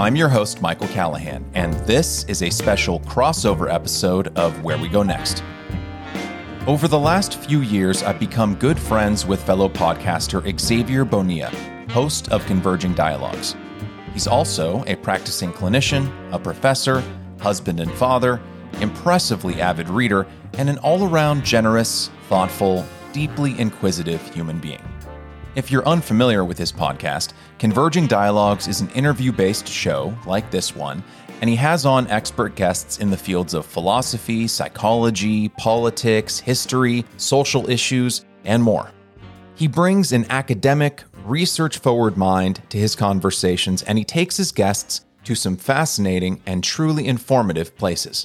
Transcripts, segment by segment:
I'm your host, Michael Callahan, and this is a special crossover episode of Where We Go Next. Over the last few years, I've become good friends with fellow podcaster Xavier Bonilla, host of Converging Dialogues. He's also a practicing clinician, a professor, husband and father, impressively avid reader, and an all-around generous, thoughtful, deeply inquisitive human being. If you're unfamiliar with his podcast, Converging Dialogues is an interview-based show like this one, and he has on expert guests in the fields of philosophy, psychology, politics, history, social issues, and more. He brings an academic, research-forward mind to his conversations, and he takes his guests to some fascinating and truly informative places.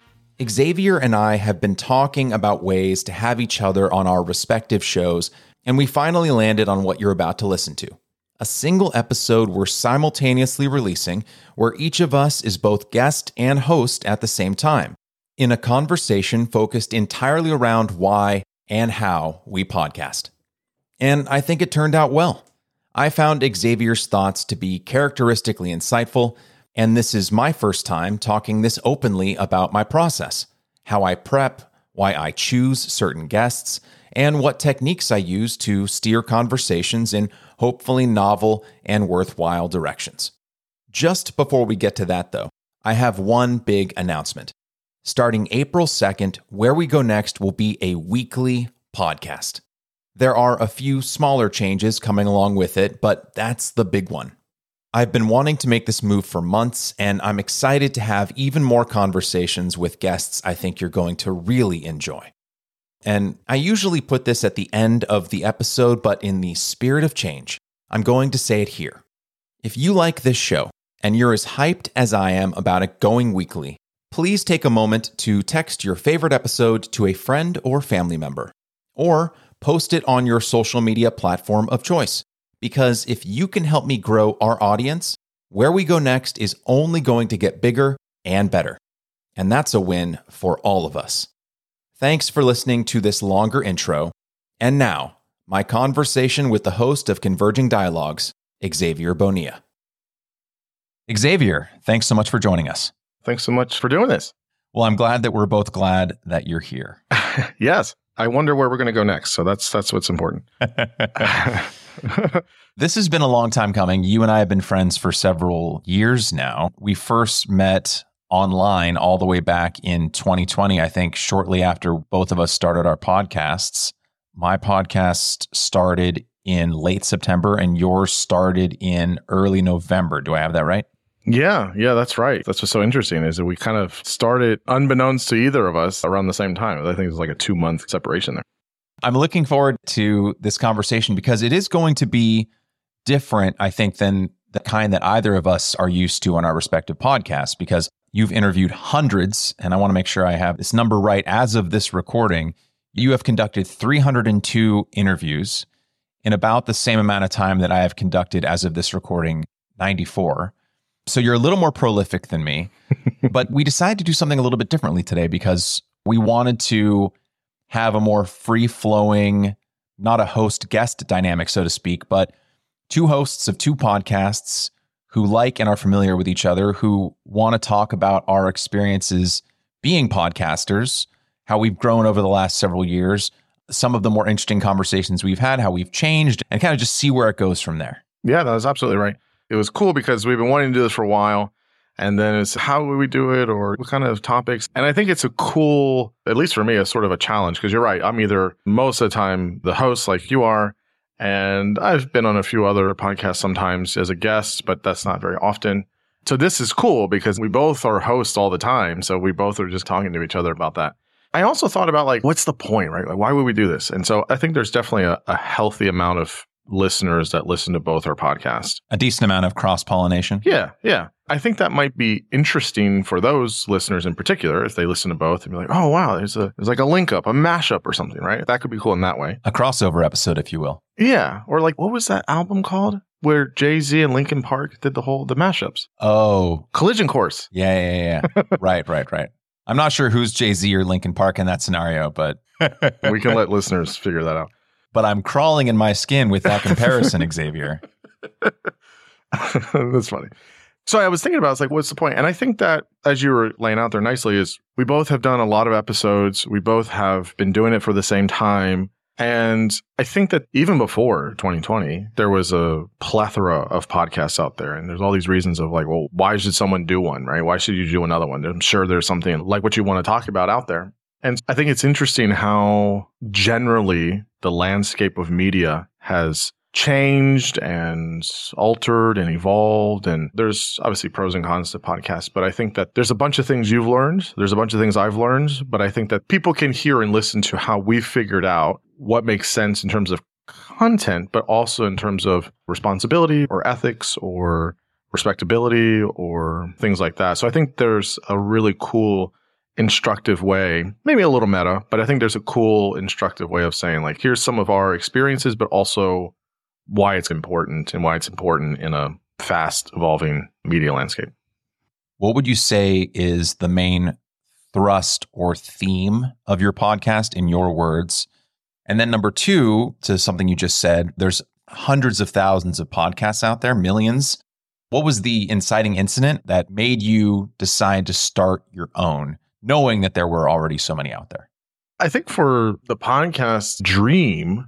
Xavier and I have been talking about ways to have each other on our respective shows, and we finally landed on what you're about to listen to. A single episode we're simultaneously releasing where each of us is both guest and host at the same time, in a conversation focused entirely around why and how we podcast. And I think it turned out well. I found Xavier's thoughts to be characteristically insightful, and this is my first time talking this openly about my process, how I prep, why I choose certain guests, and what techniques I use to steer conversations in hopefully novel and worthwhile directions. Just before we get to that, though, I have one big announcement. Starting April 2nd, Where We Go Next will be a weekly podcast. There are a few smaller changes coming along with it, but that's the big one. I've been wanting to make this move for months, and I'm excited to have even more conversations with guests I think you're going to really enjoy. And I usually put this at the end of the episode, but in the spirit of change, I'm going to say it here. If you like this show, and you're as hyped as I am about it going weekly, please take a moment to text your favorite episode to a friend or family member, or post it on your social media platform of choice. Because if you can help me grow our audience, Where We Go Next is only going to get bigger and better. And that's a win for all of us. Thanks for listening to this longer intro. And now, my conversation with the host of Converging Dialogues, Xavier Bonilla. Xavier, thanks so much for joining us. Thanks so much for doing this. Well, I'm glad that we're both glad that you're here. Yes. I wonder where we're going to go next. So that's what's important. This has been a long time coming. You and I have been friends for several years now. We first met online all the way back in 2020, I think, shortly after both of us started our podcasts. My podcast started in late September and yours started in early November. Do I have that right? Yeah, that's right. That's what's so interesting is that we kind of started unbeknownst to either of us around the same time. I think it's like a 2-month separation there. I'm looking forward to this conversation because it is going to be different, I think, than the kind that either of us are used to on our respective podcasts, because you've interviewed hundreds, and I want to make sure I have this number right. As of this recording, you have conducted 302 interviews in about the same amount of time that I have conducted, as of this recording, 94. So you're a little more prolific than me, but we decided to do something a little bit differently today because we wanted to have a more free-flowing, not a host-guest dynamic, so to speak, but two hosts of two podcasts who like and are familiar with each other, who want to talk about our experiences being podcasters, how we've grown over the last several years, some of the more interesting conversations we've had, how we've changed, and kind of just see where it goes from there. Yeah, that's absolutely right. It was cool because we've been wanting to do this for a while. And then it's how would we do it or what kind of topics? And I think it's a cool, at least for me, a sort of a challenge because you're right. I'm either most of the time the host like you are, and I've been on a few other podcasts sometimes as a guest, but that's not very often. So this is cool because we both are hosts all the time. So we both are just talking to each other about that. I also thought about like, what's the point, right? Like, why would we do this? And so I think there's definitely a healthy amount of listeners that listen to both our podcasts. A decent amount of cross-pollination. Yeah. I think that might be interesting for those listeners in particular if they listen to both and be like, oh, wow, there's like a link up, a mashup or something, right? That could be cool in that way. A crossover episode, if you will. Yeah. Or like, what was that album called where Jay-Z and Linkin Park did the mashups? Oh. Collision Course. Yeah. Right. I'm not sure who's Jay-Z or Linkin Park in that scenario, but we can let listeners figure that out. But I'm crawling in my skin with that comparison, Xavier. That's funny. So I was thinking about, it's like, what's the point? And I think that, as you were laying out there nicely, is we both have done a lot of episodes. We both have been doing it for the same time. And I think that even before 2020, there was a plethora of podcasts out there. And there's all these reasons of like, well, why should someone do one, right? Why should you do another one? I'm sure there's something like what you want to talk about out there. And I think it's interesting how generally the landscape of media has changed and altered and evolved. And there's obviously pros and cons to podcasts, but I think that there's a bunch of things you've learned. There's a bunch of things I've learned, but I think that people can hear and listen to how we've figured out what makes sense in terms of content, but also in terms of responsibility or ethics or respectability or things like that. So I think there's a really cool, instructive way, maybe a little meta, but I think there's a cool, instructive way of saying, like, here's some of our experiences, but also why it's important and why it's important in a fast evolving media landscape. What would you say is the main thrust or theme of your podcast in your words? And then number two, to something you just said, there's hundreds of thousands of podcasts out there, millions. What was the inciting incident that made you decide to start your own, knowing that there were already so many out there? I think for the podcast dream,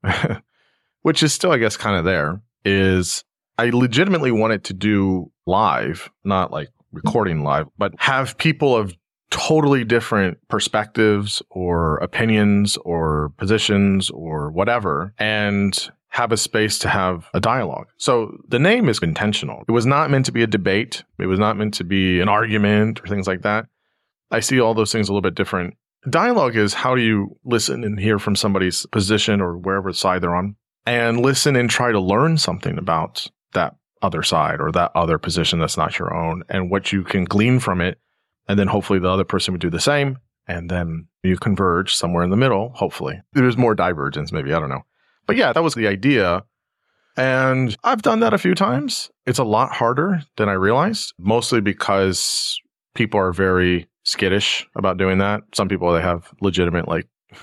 which is still, I guess, kind of there, is I legitimately wanted to do live, not like recording live, but have people of totally different perspectives or opinions or positions or whatever, and have a space to have a dialogue. So the name is intentional. It was not meant to be a debate. It was not meant to be an argument or things like that. I see all those things a little bit different. Dialogue is how do you listen and hear from somebody's position or wherever side they're on, and listen and try to learn something about that other side or that other position that's not your own and what you can glean from it. And then hopefully the other person would do the same. And then you converge somewhere in the middle, hopefully. There's more divergence, maybe. I don't know. But yeah, that was the idea. And I've done that a few times. It's a lot harder than I realized, mostly because people are very skittish about doing that. Some people, they have legitimate like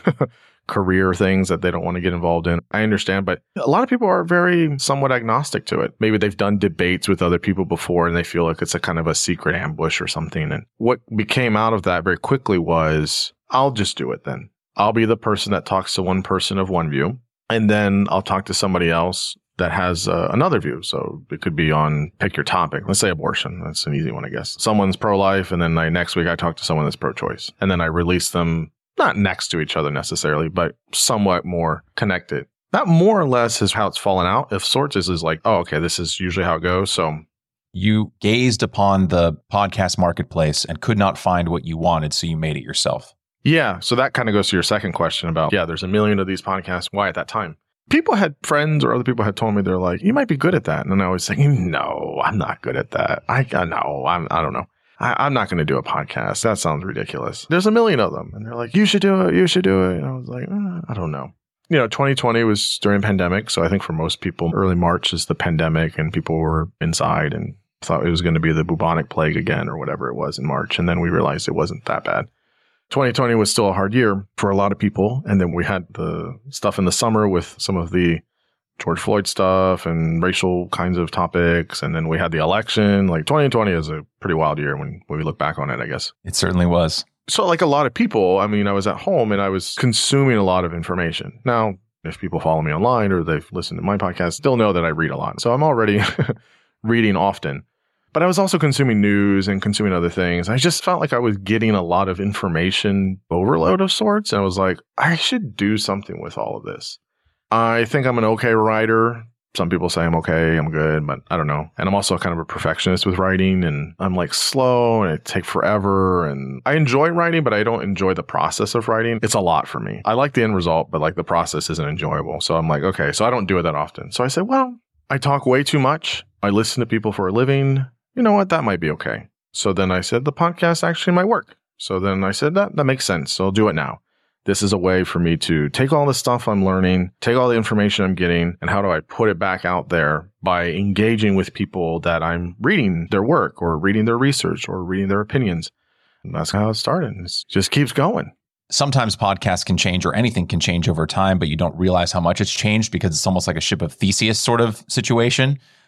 career things that they don't want to get involved in. I understand, but a lot of people are very somewhat agnostic to it. Maybe they've done debates with other people before and they feel like it's a kind of a secret ambush or something. And what became out of that very quickly was, I'll just do it then. I'll be the person that talks to one person of one view, and then I'll talk to somebody else that has another view. So it could be on, pick your topic. Let's say abortion. That's an easy one, I guess. Someone's pro-life, and then next week I talk to someone that's pro-choice. And then I release them not next to each other necessarily, but somewhat more connected. That more or less is how it's fallen out. Of sorts is like, oh, okay, this is usually how it goes. So you gazed upon the podcast marketplace and could not find what you wanted, so you made it yourself. Yeah. So that kind of goes to your second question about, yeah, there's a million of these podcasts. Why at that time? People had friends or other people had told me, they're like, you might be good at that. And I was saying, no, I'm not good at that. I don't know. I'm not going to do a podcast. That sounds ridiculous. There's a million of them. And they're like, you should do it. You should do it. And I was like, I don't know. 2020 was during pandemic. So I think for most people, early March is the pandemic and people were inside and thought it was going to be the bubonic plague again or whatever it was in March. And then we realized it wasn't that bad. 2020 was still a hard year for a lot of people. And then we had the stuff in the summer with some of the George Floyd stuff and racial kinds of topics. And then we had the election. Like 2020 is a pretty wild year when we look back on it, I guess. It certainly was. So like a lot of people, I mean, I was at home and I was consuming a lot of information. Now, if people follow me online or they've listened to my podcast, they'll know that I read a lot. So I'm already reading often. But I was also consuming news and consuming other things. I just felt like I was getting a lot of information overload of sorts. And I was like, I should do something with all of this. I think I'm an okay writer. Some people say I'm okay, I'm good, but I don't know. And I'm also kind of a perfectionist with writing, and I'm like slow and it takes forever. And I enjoy writing, but I don't enjoy the process of writing. It's a lot for me. I like the end result, but like the process isn't enjoyable. So I'm like, okay, so I don't do it that often. So I said, well, I talk way too much. I listen to people for a living. You know what? That might be okay. So then I said, the podcast actually might work. So then I said, that makes sense. So I'll do it now. This is a way for me to take all the stuff I'm learning, take all the information I'm getting, and how do I put it back out there by engaging with people that I'm reading their work or reading their research or reading their opinions. And that's how it started. It just keeps going. Sometimes podcasts can change or anything can change over time, but you don't realize how much it's changed because it's almost like a ship of Theseus sort of situation.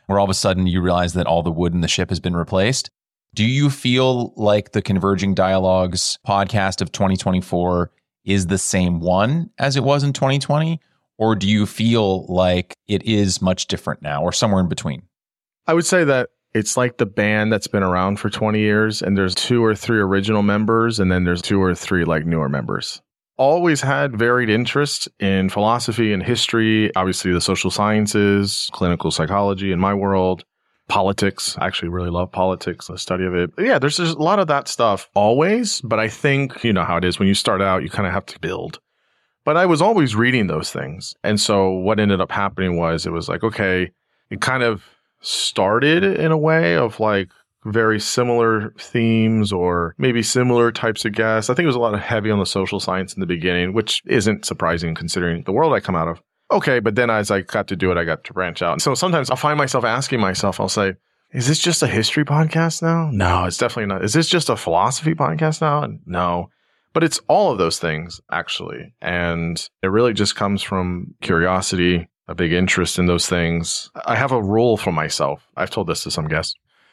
where all of a sudden you realize that all the wood in the ship has been replaced. Do you feel like the Converging Dialogues podcast of 2024 is the same one as it was in 2020? Or do you feel like it is much different now or somewhere in between? I would say that it's like the band that's been around for 20 years and there's 2 or 3 original members and then there's 2 or 3 like newer members. Always had varied interest in philosophy and history, obviously the social sciences, clinical psychology in my world, politics. I actually really love politics, the study of it. But yeah, there's just a lot of that stuff always, but I think, you know how it is when you start out, you kind of have to build. But I was always reading those things. And so what ended up happening was it was like, okay, it kind of started in a way of like very similar themes or maybe similar types of guests. I think it was a lot of heavy on the social science in the beginning, which isn't surprising considering the world I come out of. Okay, but then as I got to do it, I got to branch out. And so sometimes I'll find myself asking myself, I'll say, is this just a history podcast now? No, it's definitely not. Is this just a philosophy podcast now? No. But it's all of those things, actually. And it really just comes from curiosity, a big interest in those things. I have a rule for myself. I've told this to some guests.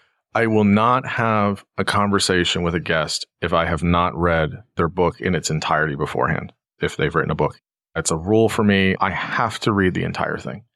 I will not have a conversation with a guest if I have not read their book in its entirety beforehand, if they've written a book. It's a rule for me. I have to read the entire thing.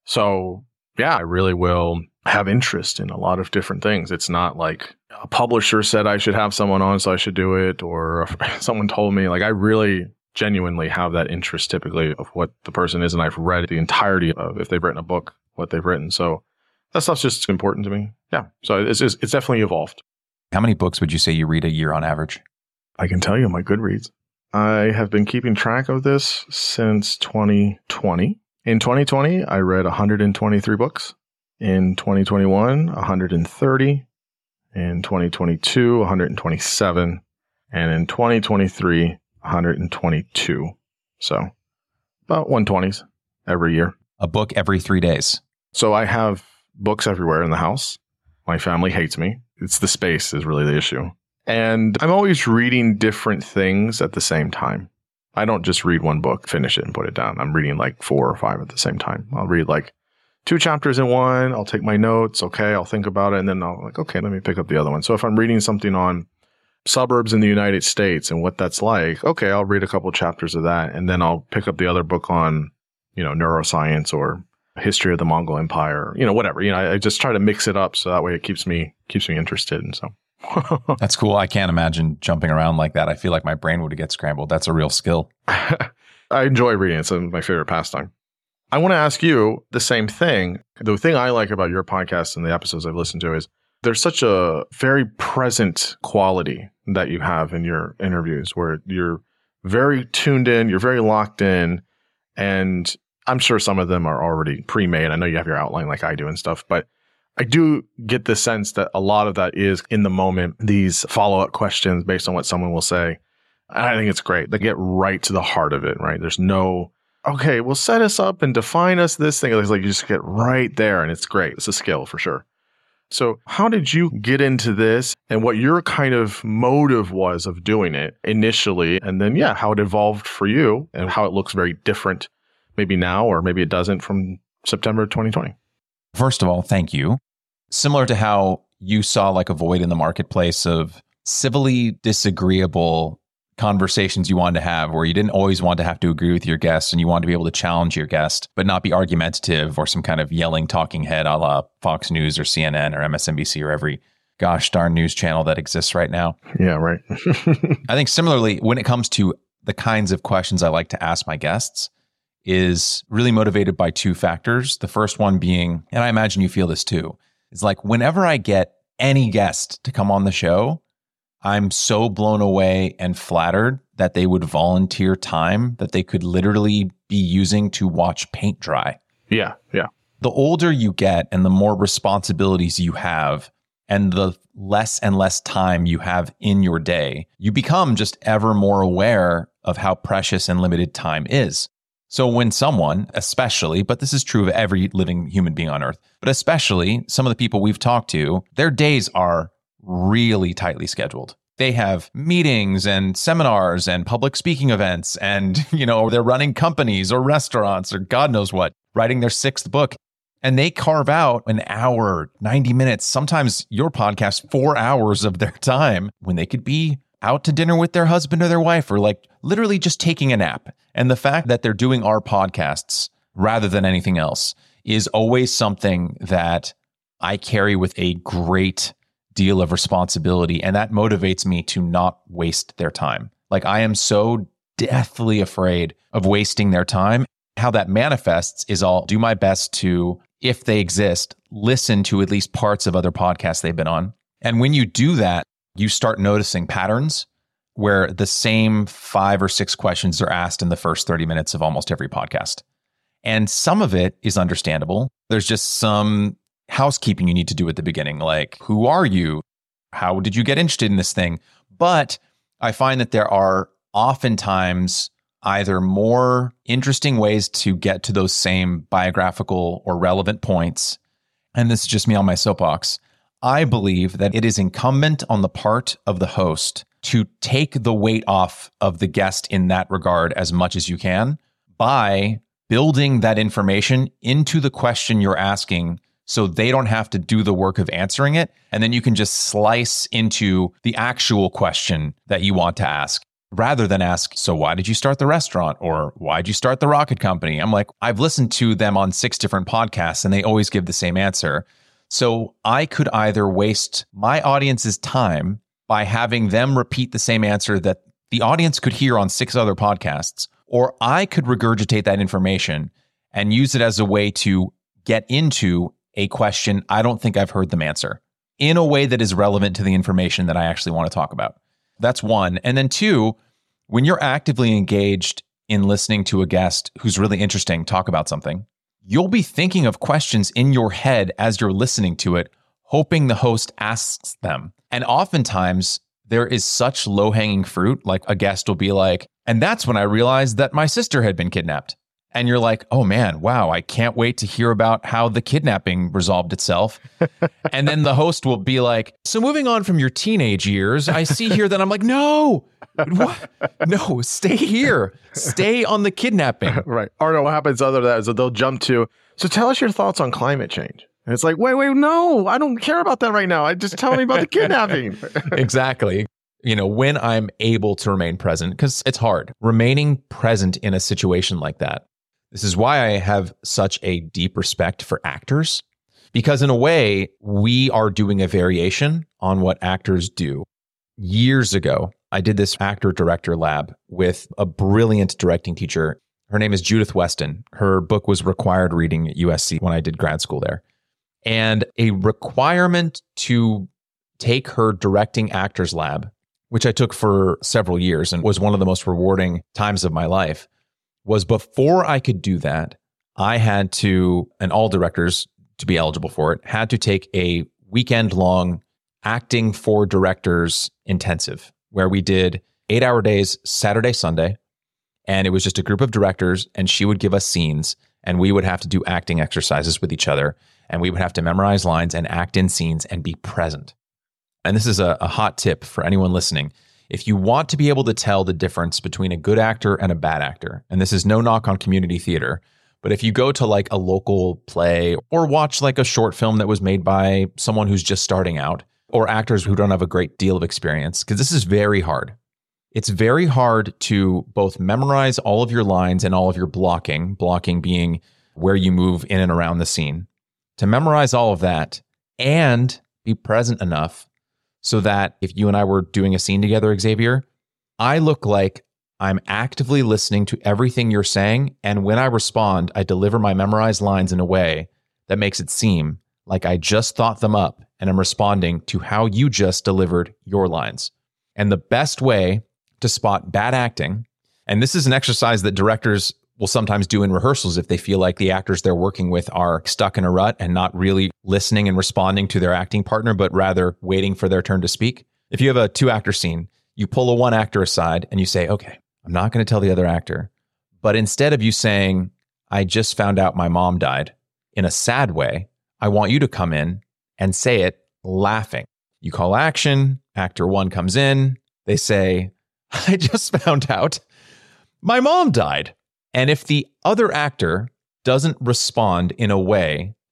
So, yeah, I really will have interest in a lot of different things. It's not like a publisher said I should have someone on, so I should do it, or someone told me. Like, I really genuinely have that interest typically of what the person is, and I've read the entirety of, if they've written a book, what they've written. So that stuff's just important to me. Yeah. So it's definitely evolved. How many books would you say you read a year on average? I can tell you my Goodreads. I have been keeping track of this since 2020. In 2020, I read 123 books. In 2021, 130. In 2022, 127. And in 2023, 122. So about 120s every year. A book every 3 days. So I have books everywhere in the house. My family hates me. It's the space is really the issue. And I'm always reading different things at the same time. I don't just read one book, finish it, and put it down. I'm reading like 4 or 5 at the same time. I'll read like 2 chapters in one. I'll take my notes. Okay, I'll think about it. And then I'll like, okay, let me pick up the other one. So if I'm reading something on suburbs in the United States and what that's like, okay, I'll read a couple chapters of that. And then I'll pick up the other book on, neuroscience or history of the Mongol Empire, whatever. I just try to mix it up so that way it keeps me interested. And so. That's cool. I can't imagine jumping around like that. I feel like my brain would get scrambled. That's a real skill. I enjoy reading. It's my favorite pastime. I want to ask you the same thing. The thing I like about your podcast and the episodes I've listened to is there's such a very present quality that you have in your interviews where you're very tuned in, you're very locked in, and I'm sure some of them are already pre-made. I know you have your outline like I do and stuff, but I do get the sense that a lot of that is in the moment, these follow-up questions based on what someone will say. And I think it's great. They get right to the heart of it, right? There's no, okay, well, set us up and define us this thing. It's like you just get right there and it's great. It's a skill for sure. So how did you get into this and what your kind of motive was of doing it initially? And then, how it evolved for you and how it looks very different maybe now or maybe it doesn't from September 2020. First of all, thank you. Similar to how you saw like a void in the marketplace of civilly disagreeable conversations you wanted to have where you didn't always want to have to agree with your guest and you wanted to be able to challenge your guest, but not be argumentative or some kind of yelling talking head a la Fox News or CNN or MSNBC or every gosh darn news channel that exists right now. Yeah, right. I think similarly, when it comes to the kinds of questions I like to ask my guests, is really motivated by 2 factors. The first one being, and I imagine you feel this too, is like whenever I get any guest to come on the show, I'm so blown away and flattered that they would volunteer time that they could literally be using to watch paint dry. Yeah. The older you get and the more responsibilities you have and the less and less time you have in your day, you become just ever more aware of how precious and limited time is. So when someone, especially, but this is true of every living human being on earth, but especially some of the people we've talked to, their days are really tightly scheduled. They have meetings and seminars and public speaking events and, they're running companies or restaurants or God knows what, writing their 6th book. And they carve out an hour, 90 minutes, sometimes your podcast, 4 hours of their time when they could be out to dinner with their husband or their wife, or like literally just taking a nap. And the fact that they're doing our podcasts rather than anything else is always something that I carry with a great deal of responsibility. And that motivates me to not waste their time. Like, I am so deathly afraid of wasting their time. How that manifests is I'll do my best to, if they exist, listen to at least parts of other podcasts they've been on. And when you do that, you start noticing patterns where the same 5 or 6 questions are asked in the first 30 minutes of almost every podcast. And some of it is understandable. There's just some housekeeping you need to do at the beginning, like, who are you? How did you get interested in this thing? But I find that there are oftentimes either more interesting ways to get to those same biographical or relevant points. And this is just me on my soapbox. I believe that it is incumbent on the part of the host to take the weight off of the guest in that regard as much as you can by building that information into the question you're asking, so they don't have to do the work of answering it. And then you can just slice into the actual question that you want to ask, rather than ask, so why did you start the restaurant? Or why did you start the rocket company? I'm like, I've listened to them on 6 different podcasts and they always give the same answer. So I could either waste my audience's time by having them repeat the same answer that the audience could hear on 6 other podcasts, or I could regurgitate that information and use it as a way to get into a question I don't think I've heard them answer in a way that is relevant to the information that I actually want to talk about. That's one. And then 2, when you're actively engaged in listening to a guest who's really interesting talk about something, you'll be thinking of questions in your head as you're listening to it, hoping the host asks them. And oftentimes there is such low-hanging fruit, like a guest will be like, and that's when I realized that my sister had been kidnapped. And you're like, oh man, wow, I can't wait to hear about how the kidnapping resolved itself. And then the host will be like, so moving on from your teenage years, I see here that I'm like, no, what? No, stay here. Stay on the kidnapping. Right. Or no, what happens other than that is that they'll jump to, so tell us your thoughts on climate change. And it's like, wait, no, I don't care about that right now. Just tell me about the kidnapping. Exactly. You know, when I'm able to remain present, because it's hard, remaining present in a situation like that. This is why I have such a deep respect for actors, because in a way, we are doing a variation on what actors do. Years ago, I did this actor-director lab with a brilliant directing teacher. Her name is Judith Weston. Her book was required reading at USC when I did grad school there. And a requirement to take her directing actors lab, which I took for several years and was one of the most rewarding times of my life, was before I could do that, I had to, and all directors to be eligible for it, had to take a weekend-long acting for directors intensive, where we did 8-hour days, Saturday, Sunday, and it was just a group of directors, and she would give us scenes, and we would have to do acting exercises with each other, and we would have to memorize lines and act in scenes and be present. And this is a hot tip for anyone listening. If you want to be able to tell the difference between a good actor and a bad actor, and this is no knock on community theater, but if you go to like a local play or watch like a short film that was made by someone who's just starting out, or actors who don't have a great deal of experience, because this is very hard. It's very hard to both memorize all of your lines and all of your blocking being where you move in and around the scene, to memorize all of that and be present enough so that if you and I were doing a scene together, Xavier, I look like I'm actively listening to everything you're saying. And when I respond, I deliver my memorized lines in a way that makes it seem like I just thought them up and I'm responding to how you just delivered your lines. And the best way to spot bad acting, and this is an exercise that directors will sometimes do in rehearsals if they feel like the actors they're working with are stuck in a rut and not really listening and responding to their acting partner, but rather waiting for their turn to speak. If you have a 2-actor scene, you pull a 1 actor aside and you say, okay, I'm not going to tell the other actor, but instead of you saying, I just found out my mom died in a sad way, I want you to come in and say it laughing. You call action, actor 1 comes in, they say, I just found out my mom died. And if the other actor doesn't respond in a way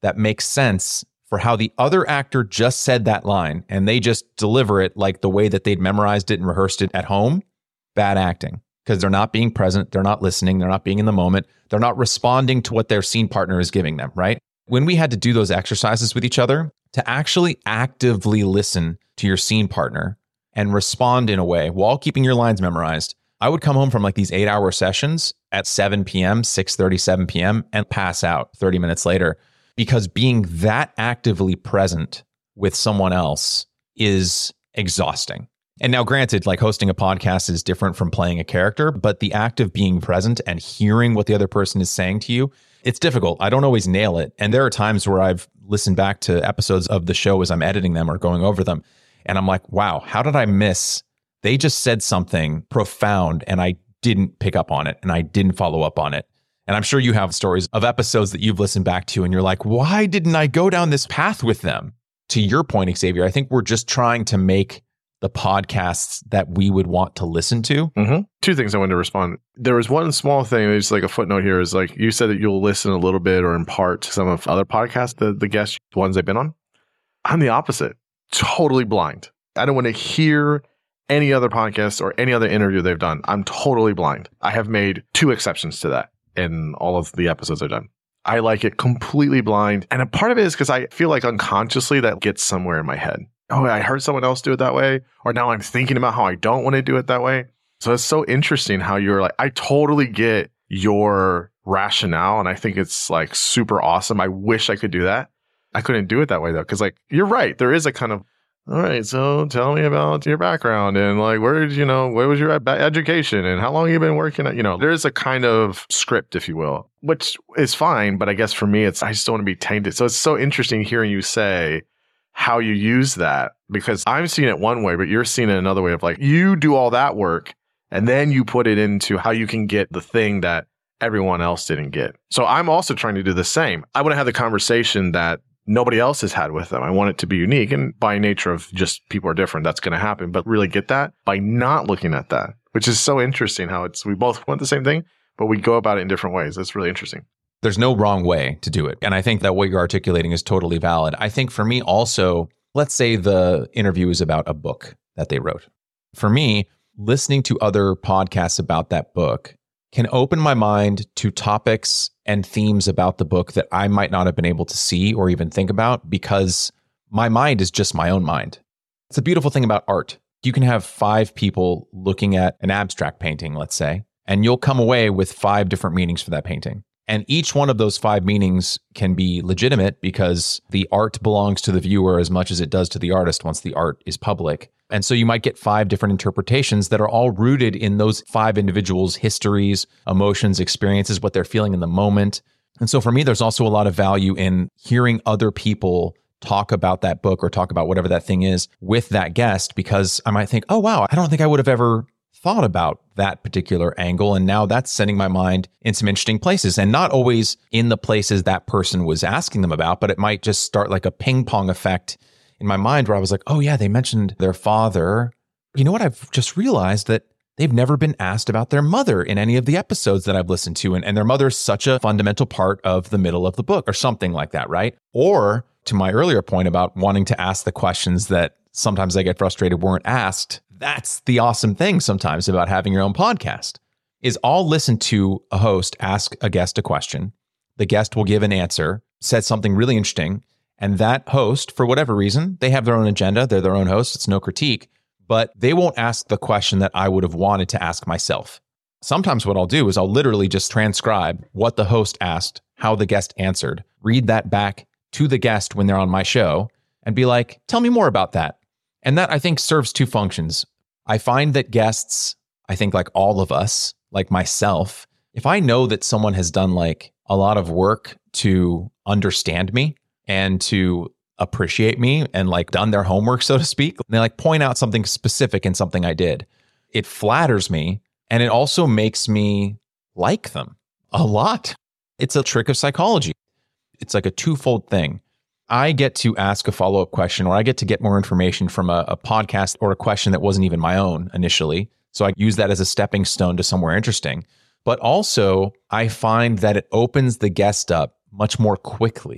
that makes sense for how the other actor just said that line and they just deliver it like the way that they'd memorized it and rehearsed it at home, bad acting. Because they're not being present, they're not listening, they're not being in the moment, they're not responding to what their scene partner is giving them, right? When we had to do those exercises with each other, to actually actively listen to your scene partner and respond in a way while keeping your lines memorized, I would come home from like these 8-hour sessions at 7 p.m., 6:30, 7 p.m., and pass out 30 minutes later, because being that actively present with someone else is exhausting. And now granted, like hosting a podcast is different from playing a character, but the act of being present and hearing what the other person is saying to you, it's difficult. I don't always nail it. And there are times where I've listened back to episodes of the show as I'm editing them or going over them. And I'm like, wow, how did I miss? They just said something profound and I didn't pick up on it and I didn't follow up on it. And I'm sure you have stories of episodes that you've listened back to and you're like, why didn't I go down this path with them? To your point, Xavier, I think we're just trying to make the podcasts that we would want to listen to. Mm-hmm. Two things I wanted to respond. There was one small thing, there's like a footnote here, is like you said that you'll listen a little bit or in part to some of other podcasts, the guest ones they've been on. I'm the opposite. Totally blind. I don't want to hear any other podcast or any other interview they've done. I'm totally blind. I have made 2 exceptions to that in all of the episodes I've done. I like it completely blind. And a part of it is because I feel like unconsciously that gets somewhere in my head. Oh, I heard someone else do it that way. Or now I'm thinking about how I don't want to do it that way. So it's so interesting how you're like, I totally get your rationale. And I think it's like super awesome. I wish I could do that. I couldn't do it that way though. Cause like, you're right. There is a kind of, all right, so tell me about your background and like, where did you know, where was your education and how long have you been working at, there is a kind of script, if you will, which is fine. But I guess for me, I just don't want to be tainted. So it's so interesting hearing you say how you use that, because I'm seeing it one way, but you're seeing it another way of like, you do all that work and then you put it into how you can get the thing that everyone else didn't get. So I'm also trying to do the same. I want to have the conversation that nobody else has had with them. I want it to be unique. And by nature of just people are different, that's going to happen. But really get that by not looking at that, which is so interesting how we both want the same thing, but we go about it in different ways. That's really interesting. There's no wrong way to do it. And I think that what you're articulating is totally valid. I think for me also, let's say the interview is about a book that they wrote. For me, listening to other podcasts about that book can open my mind to topics and themes about the book that I might not have been able to see or even think about because my mind is just my own mind. It's a beautiful thing about art. You can have 5 people looking at an abstract painting, let's say, and you'll come away with 5 different meanings for that painting. And each one of those 5 meanings can be legitimate because the art belongs to the viewer as much as it does to the artist once the art is public. And so you might get 5 different interpretations that are all rooted in those 5 individuals' histories, emotions, experiences, what they're feeling in the moment. And so for me, there's also a lot of value in hearing other people talk about that book or talk about whatever that thing is with that guest, because I might think, oh, wow, I don't think I would have ever thought about that particular angle. And now that's sending my mind in some interesting places, and not always in the places that person was asking them about, but it might just start like a ping pong effect in my mind where I was like, oh yeah, they mentioned their father. You know what? I've just realized that they've never been asked about their mother in any of the episodes that I've listened to. And their mother is such a fundamental part of the middle of the book or something like that, right? Or to my earlier point about wanting to ask the questions that sometimes I get frustrated weren't asked. That's the awesome thing sometimes about having your own podcast is I'll listen to a host ask a guest a question. The guest will give an answer, said something really interesting. And that host, for whatever reason, they have their own agenda. They're their own host. It's no critique, but they won't ask the question that I would have wanted to ask myself. Sometimes what I'll do is I'll literally just transcribe what the host asked, how the guest answered, read that back to the guest when they're on my show and be like, tell me more about that. And that I think serves 2 functions. I find that guests, I think like all of us, like myself, if I know that someone has done like a lot of work to understand me and to appreciate me and like done their homework, so to speak, they like point out something specific in something I did, it flatters me. And it also makes me like them a lot. It's a trick of psychology. It's like a twofold thing. I get to ask a follow-up question, or I get to get more information from a podcast or a question that wasn't even my own initially. So I use that as a stepping stone to somewhere interesting. But also, I find that it opens the guest up much more quickly.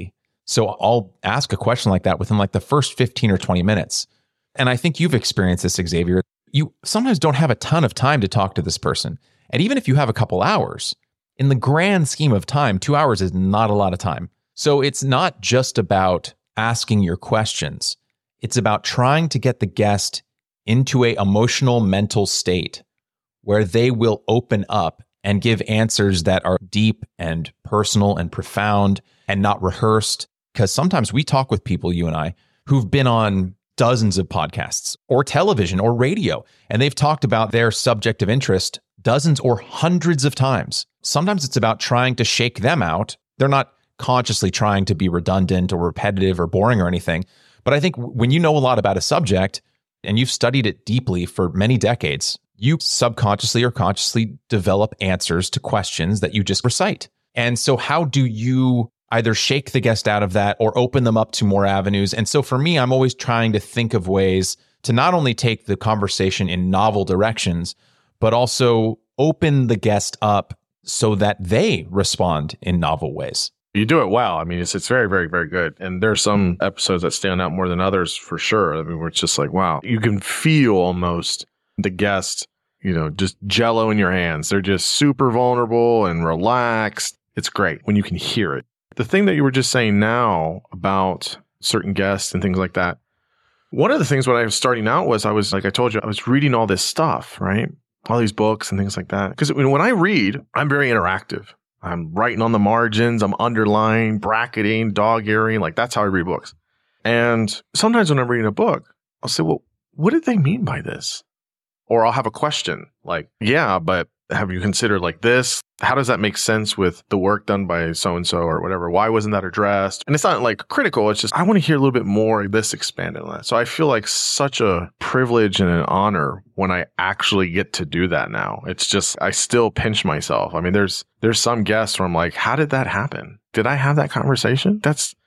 So I'll ask a question like that within like the first 15 or 20 minutes. And I think you've experienced this, Xavier. You sometimes don't have a ton of time to talk to this person. And even if you have a couple hours, in the grand scheme of time, 2 hours is not a lot of time. So it's not just about asking your questions. It's about trying to get the guest into a emotional, mental state where they will open up and give answers that are deep and personal and profound and not rehearsed. Because sometimes we talk with people, you and I, who've been on dozens of podcasts or television or radio, and they've talked about their subject of interest dozens or hundreds of times. Sometimes it's about trying to shake them out. They're not consciously trying to be redundant or repetitive or boring or anything. But I think when you know a lot about a subject and you've studied it deeply for many decades, you subconsciously or consciously develop answers to questions that you just recite. And so how do you either shake the guest out of that or open them up to more avenues? And so for me, I'm always trying to think of ways to not only take the conversation in novel directions, but also open the guest up so that they respond in novel ways. You do it well. I mean, it's very, very, very good. And there's some episodes that stand out more than others for sure. I mean, where it's just like, wow, you can feel almost the guest, just jello in your hands. They're just super vulnerable and relaxed. It's great when you can hear it. The thing that you were just saying now about certain guests and things like that, one of the things when I was starting out was like I told you, I was reading all this stuff, right? All these books and things like that. Because when I read, I'm very interactive. I'm writing on the margins, I'm underlining, bracketing, dog-earing, like that's how I read books. And sometimes when I'm reading a book, I'll say, well, what did they mean by this? Or I'll have a question like, yeah, but have you considered like this? How does that make sense with the work done by so-and-so or whatever? Why wasn't that addressed? And it's not like critical. It's just, I want to hear a little bit more of this expanded on that. So I feel like such a privilege and an honor when I actually get to do that now. It's just, I still pinch myself. I mean, there's some guests where I'm like, how did that happen? Did I have that conversation?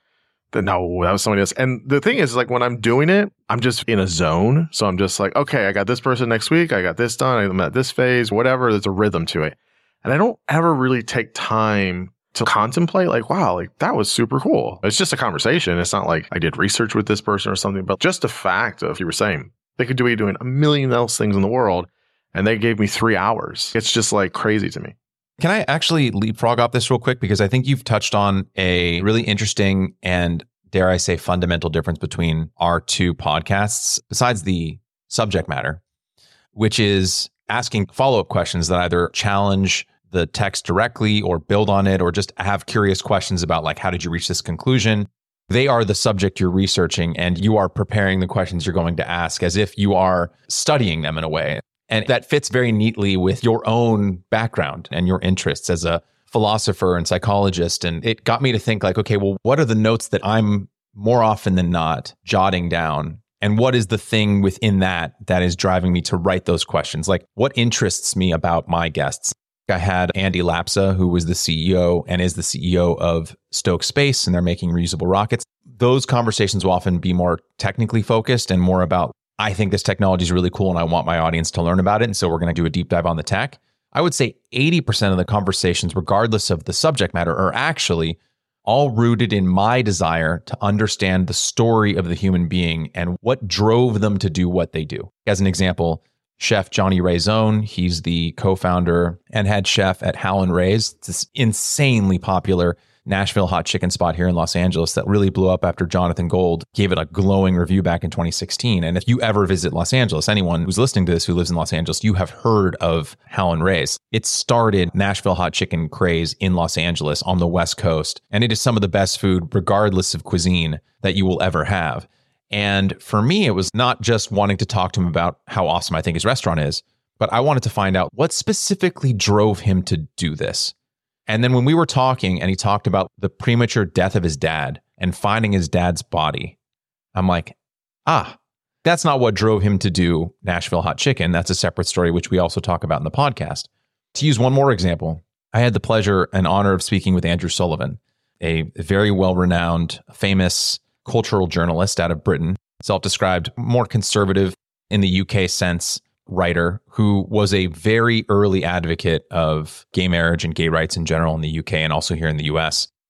No, that was somebody else. And the thing is, like, when I'm doing it, I'm just in a zone. So I'm just like, okay, I got this person next week. I got this done. I'm at this phase, whatever. There's a rhythm to it. And I don't ever really take time to contemplate like, wow, like that was super cool. It's just a conversation. It's not like I did research with this person or something, but just the fact of, you were saying, they could be doing a million else things in the world and they gave me 3 hours. It's just like crazy to me. Can I actually leapfrog off this real quick? Because I think you've touched on a really interesting and, dare I say, fundamental difference between our two podcasts, besides the subject matter, which is asking follow-up questions that either challenge the text directly or build on it or just have curious questions about, like, how did you reach this conclusion? They are the subject you're researching and you are preparing the questions you're going to ask as if you are studying them in a way. And that fits very neatly with your own background and your interests as a philosopher and psychologist. And it got me to think like, okay, well, what are the notes that I'm more often than not jotting down? And what is the thing within that is driving me to write those questions? Like, what interests me about my guests? I had Andy Lapsa, who was the CEO and is the CEO of Stoke Space, and they're making reusable rockets. Those conversations will often be more technically focused and more about, I think this technology is really cool and I want my audience to learn about it. And so we're going to do a deep dive on the tech. I would say 80% of the conversations, regardless of the subject matter, are actually all rooted in my desire to understand the story of the human being and what drove them to do what they do. As an example, Chef Johnny Raizone, he's the co-founder and head chef at Howlin' Ray's. It's this insanely popular Nashville hot chicken spot here in Los Angeles that really blew up after Jonathan Gold gave it a glowing review back in 2016. And if you ever visit Los Angeles, anyone who's listening to this who lives in Los Angeles, you have heard of Howlin' Ray's. It started Nashville hot chicken craze in Los Angeles on the West Coast. And it is some of the best food, regardless of cuisine, that you will ever have. And for me, it was not just wanting to talk to him about how awesome I think his restaurant is, but I wanted to find out what specifically drove him to do this. And then when we were talking and he talked about the premature death of his dad and finding his dad's body, I'm like, that's not what drove him to do Nashville hot chicken. That's a separate story, which we also talk about in the podcast. To use one more example, I had the pleasure and honor of speaking with Andrew Sullivan, a very well-renowned, famous cultural journalist out of Britain, self-described more conservative in the UK sense, writer who was a very early advocate of gay marriage and gay rights in general in the UK and also here in the US.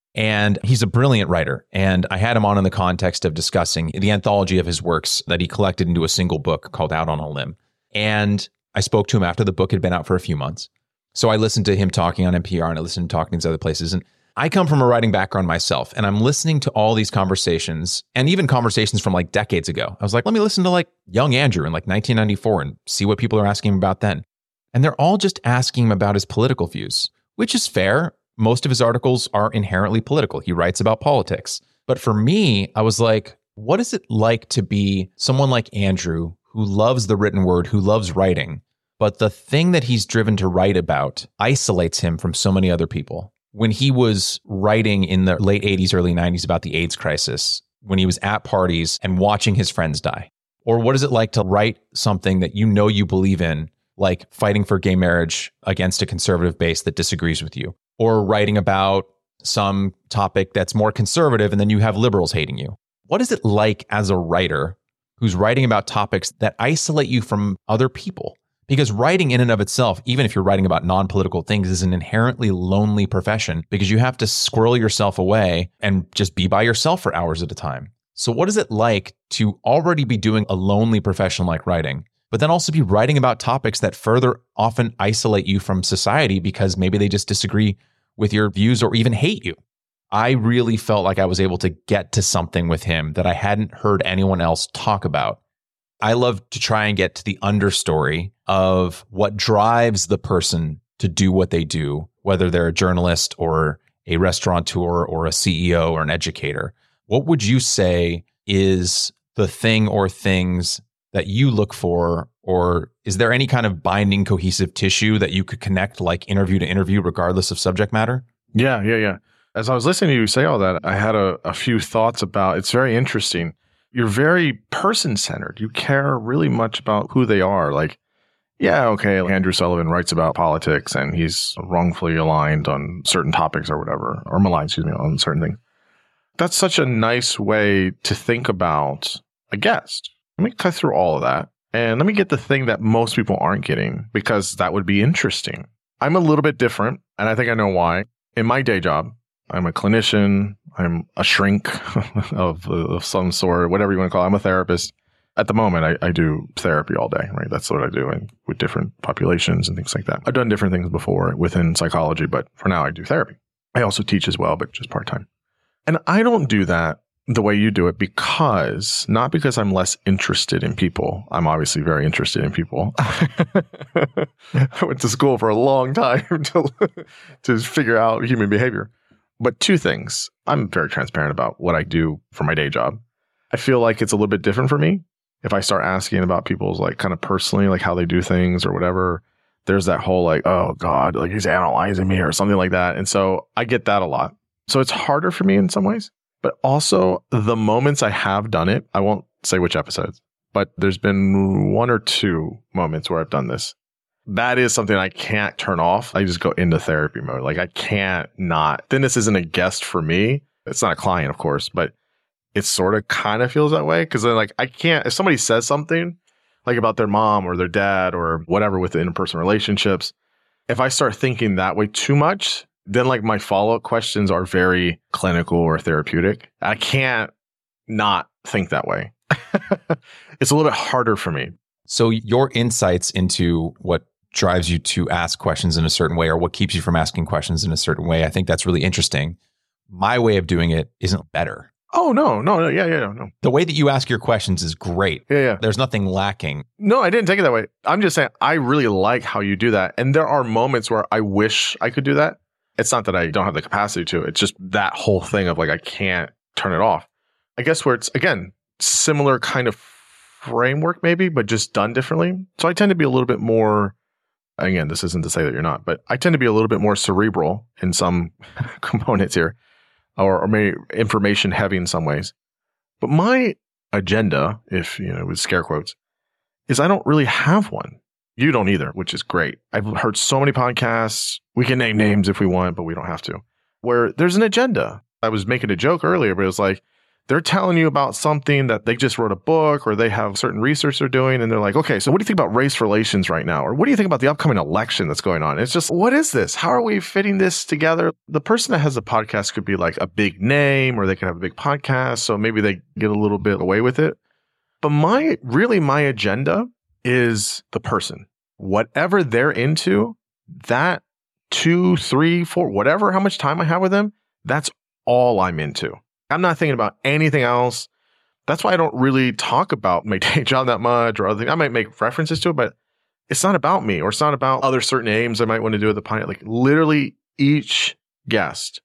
And he's a brilliant writer. And I had him on in the context of discussing the anthology of his works that he collected into a single book called Out on a Limb. And I spoke to him after the book had been out for a few months. So I listened to him talking on NPR and I listened to him talking to these other places. And I come from a writing background myself, and I'm listening to all these conversations and even conversations from like decades ago. I was like, let me listen to like young Andrew in like 1994 and see what people are asking him about then. And they're all just asking him about his political views, which is fair. Most of his articles are inherently political. He writes about politics. But for me, I was like, what is it like to be someone like Andrew who loves the written word, who loves writing, but the thing that he's driven to write about isolates him from so many other people? When he was writing in the late 80s, early 90s about the AIDS crisis, when he was at parties and watching his friends die? Or what is it like to write something that you know you believe in, like fighting for gay marriage against a conservative base that disagrees with you? Or writing about some topic that's more conservative and then you have liberals hating you? What is it like as a writer who's writing about topics that isolate you from other people? Because writing in and of itself, even if you're writing about non-political things, is an inherently lonely profession because you have to squirrel yourself away and just be by yourself for hours at a time. So what is it like to already be doing a lonely profession like writing, but then also be writing about topics that further often isolate you from society because maybe they just disagree with your views or even hate you? I really felt like I was able to get to something with him that I hadn't heard anyone else talk about. I love to try and get to the understory of what drives the person to do what they do, whether they're a journalist or a restaurateur or a CEO or an educator. What would you say is the thing or things that you look for, or is there any kind of binding cohesive tissue that you could connect like interview to interview regardless of subject matter? Yeah. As I was listening to you say all that, I had a few thoughts about, it's very interesting. You're very person-centered. You care really much about who they are. Like, yeah, okay, Andrew Sullivan writes about politics and he's wrongfully aligned on certain topics or whatever, or maligned, on certain things. That's such a nice way to think about a guest. Let me cut through all of that and let me get the thing that most people aren't getting, because that would be interesting. I'm a little bit different, and I think I know why. In my day job, I'm a clinician. I'm a shrink of some sort, whatever you want to call it. I'm a therapist. At the moment, I do therapy all day, right? That's what I do, and with different populations and things like that. I've done different things before within psychology, but for now I do therapy. I also teach as well, but just part-time. And I don't do that the way you do it not because I'm less interested in people. I'm obviously very interested in people. I went to school for a long time to figure out human behavior. But two things. I'm very transparent about what I do for my day job. I feel like it's a little bit different for me. If I start asking about people's like kind of personally, like how they do things or whatever, there's that whole like, oh God, like he's analyzing me or something like that. And so I get that a lot. So it's harder for me in some ways, but also the moments I have done it, I won't say which episodes, but there's been one or two moments where I've done this. That is something I can't turn off. I just go into therapy mode. Like I can't not. Then this isn't a guest for me. It's not a client, of course, but it sort of kind of feels that way. Because then like I can't, if somebody says something like about their mom or their dad or whatever with the interpersonal relationships, if I start thinking that way too much, then like my follow-up questions are very clinical or therapeutic. I can't not think that way. It's a little bit harder for me. So your insights into what drives you to ask questions in a certain way or what keeps you from asking questions in a certain way, I think that's really interesting. My way of doing it isn't better. Oh, no. No. The way that you ask your questions is great. Yeah. There's nothing lacking. No, I didn't take it that way. I'm just saying I really like how you do that. And there are moments where I wish I could do that. It's not that I don't have the capacity to. It's just that whole thing of like I can't turn it off. I guess where it's, again, similar kind of framework maybe, but just done differently. So I tend to be a little bit more, again, this isn't to say that you're not, but I tend to be a little bit more cerebral in some components here, or maybe information heavy in some ways. But my agenda, if, with scare quotes, is I don't really have one. You don't either, which is great. I've heard so many podcasts. We can name names if we want, but we don't have to, where there's an agenda. I was making a joke earlier, but it was like, they're telling you about something that they just wrote a book or they have certain research they're doing. And they're like, okay, so what do you think about race relations right now? Or what do you think about the upcoming election that's going on? It's just, what is this? How are we fitting this together? The person that has a podcast could be like a big name or they could have a big podcast. So maybe they get a little bit away with it. But my agenda is the person. Whatever they're into, that 2, 3, 4, whatever, how much time I have with them, that's all I'm into. I'm not thinking about anything else. That's why I don't really talk about my day job that much or other things. I might make references to it, but it's not about me or it's not about other certain aims I might want to do at the podcast. Like literally each guest,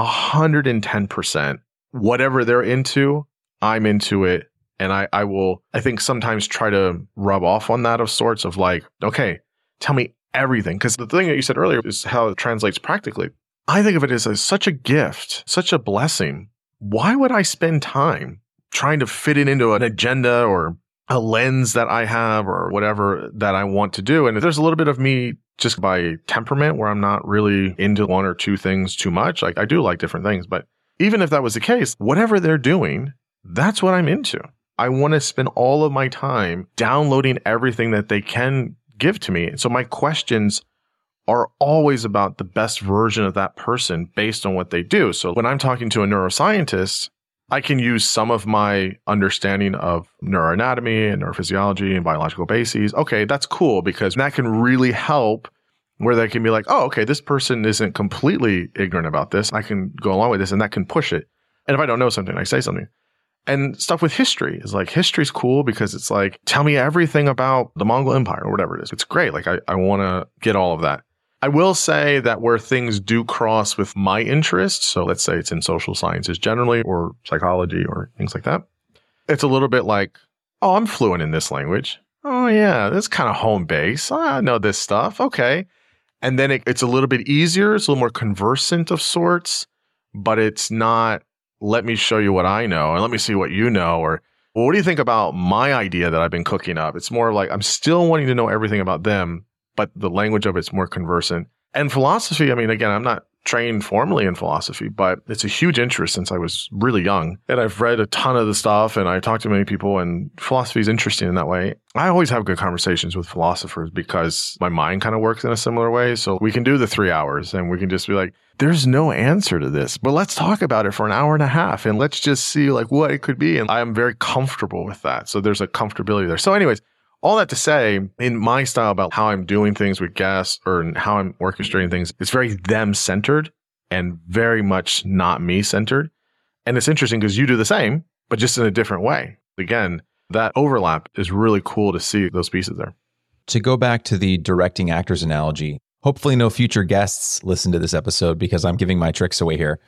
110%, whatever they're into, I'm into it. And I will, I think sometimes try to rub off on that of sorts of like, okay, tell me everything. Because the thing that you said earlier is how it translates practically. I think of it as such a gift, such a blessing. Why would I spend time trying to fit it into an agenda or a lens that I have or whatever that I want to do? And if there's a little bit of me just by temperament where I'm not really into one or two things too much, like I do like different things, but even if that was the case, whatever they're doing, that's what I'm into. I want to spend all of my time downloading everything that they can give to me. So my questions are always about the best version of that person based on what they do. So when I'm talking to a neuroscientist, I can use some of my understanding of neuroanatomy and neurophysiology and biological bases. Okay, that's cool because that can really help where they can be like, oh, okay, this person isn't completely ignorant about this. I can go along with this and that can push it. And if I don't know something, I say something. And stuff with history is like, history's cool because it's like, tell me everything about the Mongol Empire or whatever it is. It's great. Like I want to get all of that. I will say that where things do cross with my interests, so let's say it's in social sciences generally or psychology or things like that, it's a little bit like, oh, I'm fluent in this language. Oh yeah, that's kind of home base. I know this stuff. Okay. And then it's a little bit easier. It's a little more conversant of sorts, but it's not, let me show you what I know and let me see what you know. Or, well, what do you think about my idea that I've been cooking up? It's more like, I'm still wanting to know everything about them, but the language of it's more conversant. And philosophy, I mean, again, I'm not trained formally in philosophy, but it's a huge interest since I was really young. And I've read a ton of the stuff and I talk to many people and philosophy is interesting in that way. I always have good conversations with philosophers because my mind kind of works in a similar way. So we can do the 3 hours and we can just be like, there's no answer to this, but let's talk about it for an hour and a half and let's just see like what it could be. And I am very comfortable with that. So there's a comfortability there. So anyways, all that to say, in my style about how I'm doing things with guests or how I'm orchestrating things, it's very them-centered and very much not me-centered. And it's interesting because you do the same, but just in a different way. Again, that overlap is really cool to see those pieces there. To go back to the directing actors analogy, hopefully no future guests listen to this episode because I'm giving my tricks away here.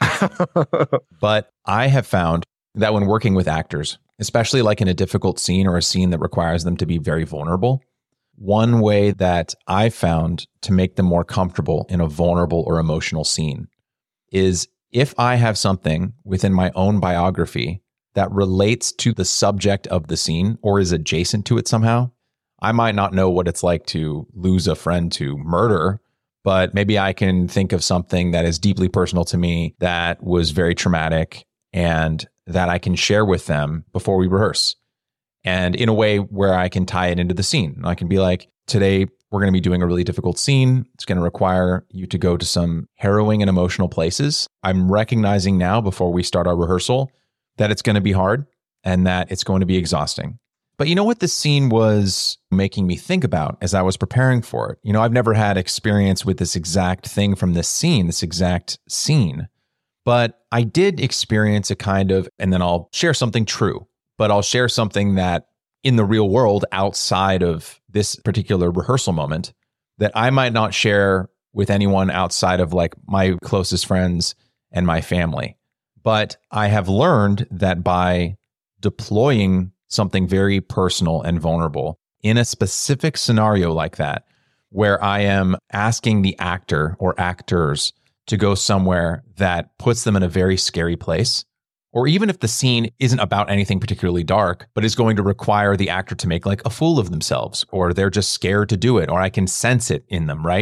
But I have found that when working with actors, especially like in a difficult scene or a scene that requires them to be very vulnerable, one way that I found to make them more comfortable in a vulnerable or emotional scene is if I have something within my own biography that relates to the subject of the scene or is adjacent to it somehow. I might not know what it's like to lose a friend to murder, but maybe I can think of something that is deeply personal to me that was very traumatic and that I can share with them before we rehearse. And in a way where I can tie it into the scene. I can be like, today we're going to be doing a really difficult scene. It's going to require you to go to some harrowing and emotional places. I'm recognizing now before we start our rehearsal that it's going to be hard and that it's going to be exhausting. But you know what this scene was making me think about as I was preparing for it? You know, I've never had experience with this exact thing from this scene, this exact scene. But I did experience a kind of, and then I'll share something true, but I'll share something that in the real world outside of this particular rehearsal moment that I might not share with anyone outside of like my closest friends and my family. But I have learned that by deploying something very personal and vulnerable in a specific scenario like that, where I am asking the actor or actors to go somewhere that puts them in a very scary place, or even if the scene isn't about anything particularly dark, but is going to require the actor to make like a fool of themselves, or they're just scared to do it, or I can sense it in them, right?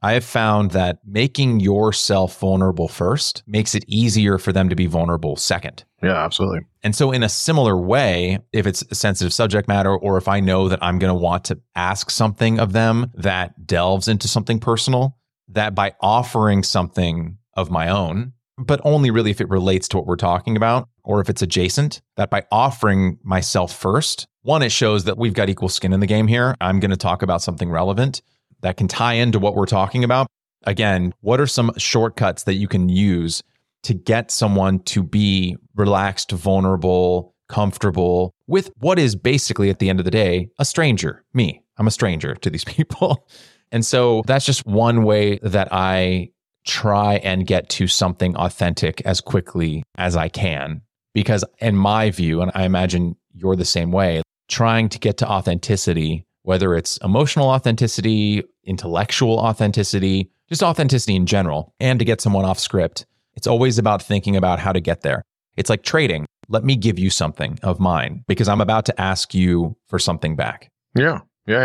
I have found that making yourself vulnerable first makes it easier for them to be vulnerable second. Yeah, absolutely. And so in a similar way, if it's a sensitive subject matter, or if I know that I'm going to want to ask something of them that delves into something personal, that by offering something of my own, but only really if it relates to what we're talking about, or if it's adjacent, that by offering myself first, one, it shows that we've got equal skin in the game here. I'm going to talk about something relevant that can tie into what we're talking about. Again, what are some shortcuts that you can use to get someone to be relaxed, vulnerable, comfortable with what is basically, at the end of the day, a stranger? Me. I'm a stranger to these people. And so that's just one way that I try and get to something authentic as quickly as I can. Because in my view, and I imagine you're the same way, trying to get to authenticity, whether it's emotional authenticity, intellectual authenticity, just authenticity in general, and to get someone off script, it's always about thinking about how to get there. It's like trading. Let me give you something of mine because I'm about to ask you for something back. Yeah.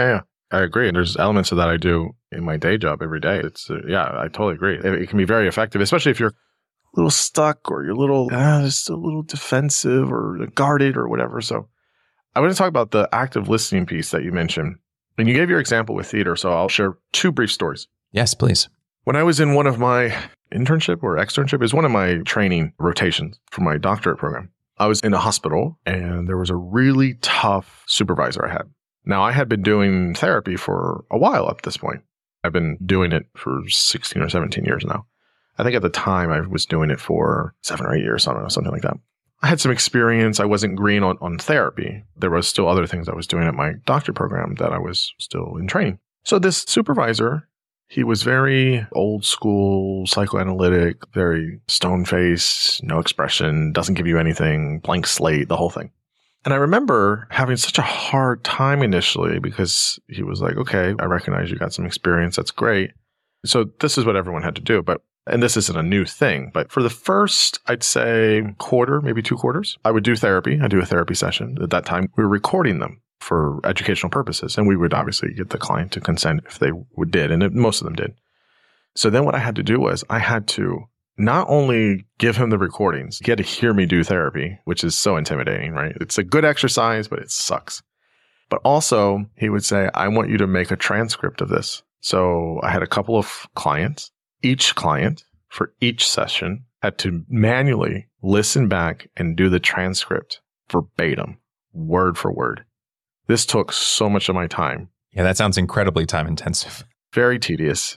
I agree. And there's elements of that I do in my day job every day. It's, I totally agree. It can be very effective, especially if you're a little stuck or you're just a little defensive or guarded or whatever. So I want to talk about the active listening piece that you mentioned. And you gave your example with theater. So I'll share two brief stories. Yes, please. When I was in one of my internship or externship, it was one of my training rotations for my doctorate program. I was in a hospital and there was a really tough supervisor I had. Now, I had been doing therapy for a while at this point. I've been doing it for 16 or 17 years now. I think at the time I was doing it for 7 or 8 years, I don't know, something like that. I had some experience. I wasn't green on therapy. There was still other things I was doing at my doctorate program that I was still in training. So this supervisor, he was very old school, psychoanalytic, very stone-faced, no expression, doesn't give you anything, blank slate, the whole thing. And I remember having such a hard time initially because he was like, okay, I recognize you got some experience. That's great. So this is what everyone had to do. And this isn't a new thing, but for the first, I'd say quarter, maybe 2 quarters, I would do therapy. I'd do a therapy session. At that time, we were recording them for educational purposes. And we would obviously get the client to consent if they did. And most of them did. So then what I had to do was I had to not only give him the recordings, he had to hear me do therapy, which is so intimidating, right? It's a good exercise, but it sucks. But also he would say, I want you to make a transcript of this. So I had a couple of clients. Each client for each session had to manually listen back and do the transcript verbatim, word for word. This took so much of my time. Yeah, that sounds incredibly time intensive. Very tedious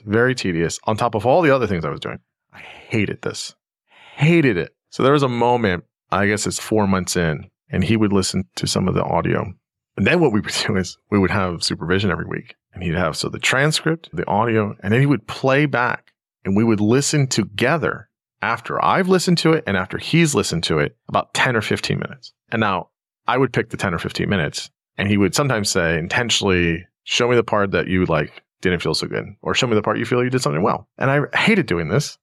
on top of all the other things I was doing. I hated this. Hated it. So there was a moment, I guess it's 4 months in, and he would listen to some of the audio. And then what we would do is we would have supervision every week. And he'd have the transcript, the audio, and then he would play back. And we would listen together after I've listened to it and after he's listened to it about 10 or 15 minutes. And now I would pick the 10 or 15 minutes and he would sometimes say intentionally, show me the part that you didn't feel so good or show me the part you feel you did something well. And I hated doing this.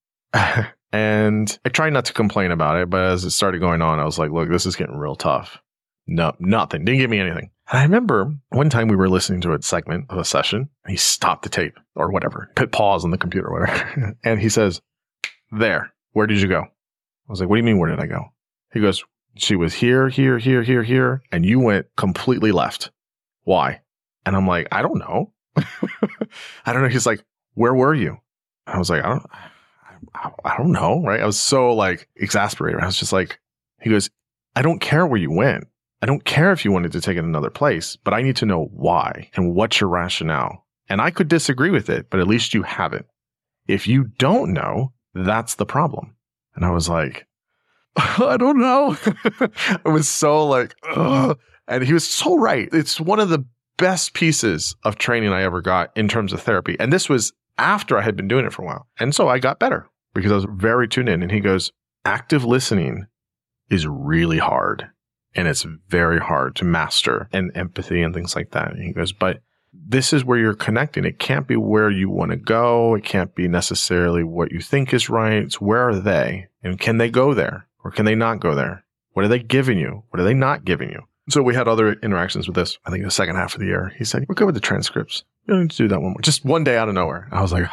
And I tried not to complain about it. But as it started going on, I was like, look, this is getting real tough. No, nothing. Didn't give me anything. And I remember one time we were listening to a segment of a session. And he stopped the tape or whatever, hit pause on the computer or whatever. And he says, there, where did you go? I was like, what do you mean, where did I go? He goes, she was here, and you went completely left. Why? And I'm like, I don't know. I don't know. He's like, where were you? I was like, I don't know. Right. I was so exasperated. I was just like, he goes, I don't care where you went. I don't care if you wanted to take it another place, but I need to know why and what's your rationale. And I could disagree with it, but at least you have it. If you don't know, that's the problem. And I was like, I don't know. I was so ugh. And he was so right. It's one of the best pieces of training I ever got in terms of therapy. And this was after I had been doing it for a while. And so I got better because I was very tuned in. And he goes, active listening is really hard. And it's very hard to master, and empathy and things like that. And he goes, but this is where you're connecting. It can't be where you want to go. It can't be necessarily what you think is right. It's where are they? And can they go there? Or can they not go there? What are they giving you? What are they not giving you? So we had other interactions with this. I think the second half of the year, he said, we're good with the transcripts. You don't need to do that one more. Just one day out of nowhere. I was like, oh,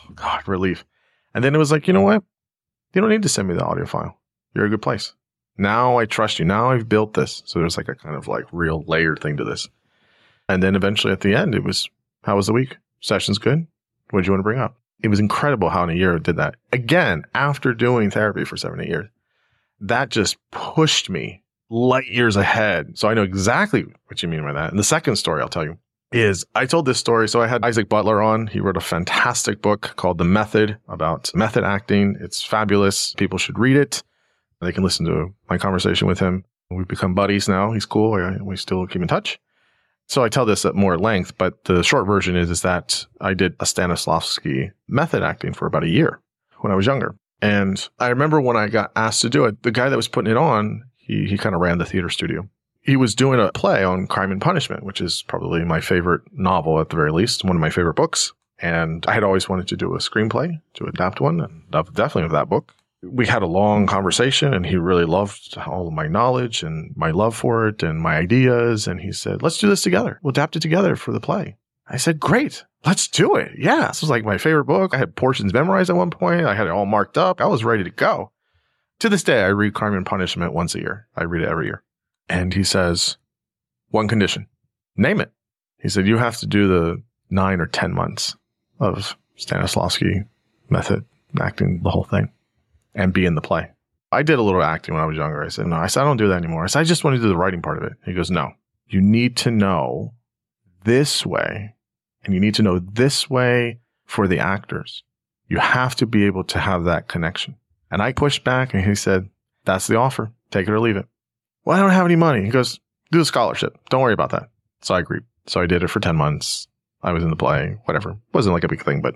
God, relief. And then it was like, you know what? You don't need to send me the audio file. You're a good place. Now I trust you. Now I've built this. So there's like a kind of like real layered thing to this. And then eventually at the end, it was, how was the week? Session's good? What did you want to bring up? It was incredible how in a year it did that. Again, after doing therapy for 7-8 years, that just pushed me light years ahead. So I know exactly what you mean by that. And the second story I'll tell you is I told this story. So I had Isaac Butler on. He wrote a fantastic book called The Method about method acting. It's fabulous. People should read it. They can listen to my conversation with him. We've become buddies now. He's cool. We still keep in touch. So I tell this at more length, but the short version is that I did a Stanislavski method acting for about a year when I was younger. And I remember when I got asked to do it, the guy that was putting it on, he kind of ran the theater studio. He was doing a play on Crime and Punishment, which is probably my favorite novel at the very least, one of my favorite books. And I had always wanted to do a screenplay, to adapt one, and definitely with that book. We had a long conversation and he really loved all of my knowledge and my love for it and my ideas. And he said, let's do this together. We'll adapt it together for the play. I said, great, let's do it. Yeah, this was like my favorite book. I had portions memorized at one point. I had it all marked up. I was ready to go. To this day, I read Crime and Punishment once a year. I read it every year. And he says, one condition, name it. He said, you have to do the 9 or 10 months of Stanislavski method, acting the whole thing, and be in the play. I did a little acting when I was younger. I said, no, I don't do that anymore. I said, I just want to do the writing part of it. He goes, no, you need to know this way, and you need to know this way for the actors. You have to be able to have that connection. And I pushed back and he said, that's the offer. Take it or leave it. Well, I don't have any money. He goes, do the scholarship. Don't worry about that. So I agreed. So I did it for 10 months. I was in the play, whatever. It wasn't like a big thing, but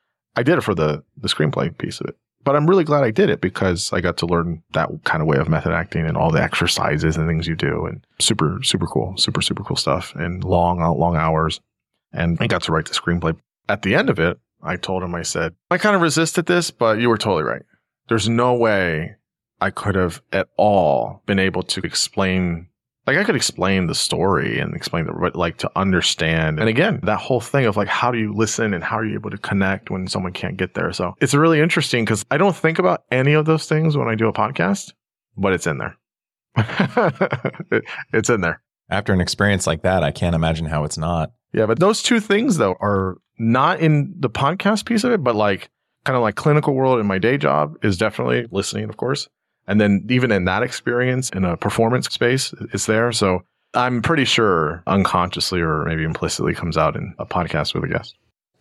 I did it for the screenplay piece of it. But I'm really glad I did it because I got to learn that kind of way of method acting and all the exercises and things you do, and super, super cool stuff, and long hours. And I got to write the screenplay. At the end of it, I told him, I said, I kind of resisted this, but you were totally right. There's no way I could have at all been able to explain, like I could explain the story and explain the, like to understand. And again, that whole thing of like, how do you listen and how are you able to connect when someone can't get there? So it's really interesting because I don't think about any of those things when I do a podcast, but it's in there. It's in there. After an experience like that, I can't imagine how it's not. Yeah, but those two things though are not in the podcast piece of it, but like kind of like clinical world in my day job is definitely listening, of course. And then even in that experience in a performance space, it's there. So I'm pretty sure unconsciously or maybe implicitly comes out in a podcast with a guest.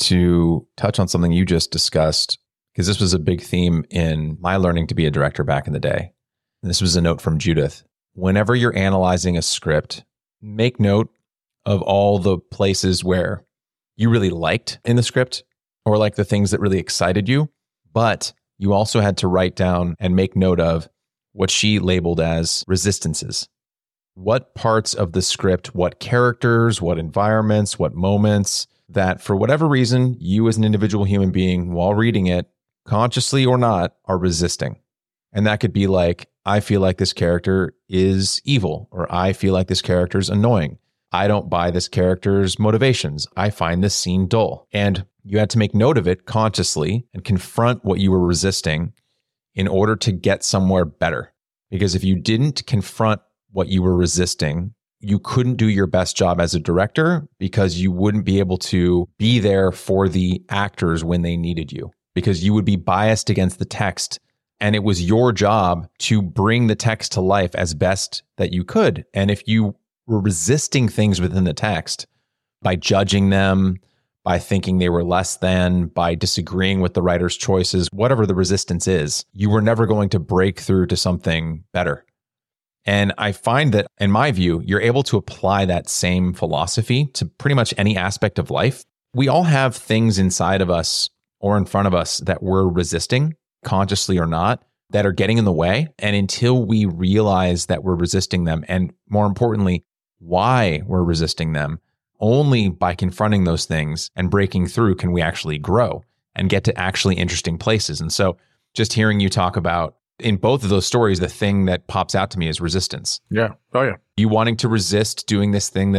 To touch on something you just discussed, because this was a big theme in my learning to be a director back in the day. And this was a note from Judith. Whenever you're analyzing a script, make note of all the places where you really liked in the script or like the things that really excited you, but you also had to write down and make note of what she labeled as resistances. What parts of the script, what characters, what environments, what moments that for whatever reason, you as an individual human being while reading it, consciously or not, are resisting. And that could be like, I feel like this character is evil, or I feel like this character is annoying. I don't buy this character's motivations. I find this scene dull. And you had to make note of it consciously and confront what you were resisting in order to get somewhere better. Because if you didn't confront what you were resisting, you couldn't do your best job as a director because you wouldn't be able to be there for the actors when they needed you, because you would be biased against the text. And it was your job to bring the text to life as best that you could. And if you were resisting things within the text by judging them, by thinking they were less than, by disagreeing with the writer's choices, whatever the resistance is, you were never going to break through to something better. And I find that, in my view, you're able to apply that same philosophy to pretty much any aspect of life. We all have things inside of us or in front of us that we're resisting, consciously or not, that are getting in the way. And until we realize that we're resisting them, and more importantly, why we're resisting them, only by confronting those things and breaking through can we actually grow and get to actually interesting places. And so just hearing you talk about, in both of those stories, the thing that pops out to me is resistance. Yeah. Oh, yeah. You wanting to resist doing this thing that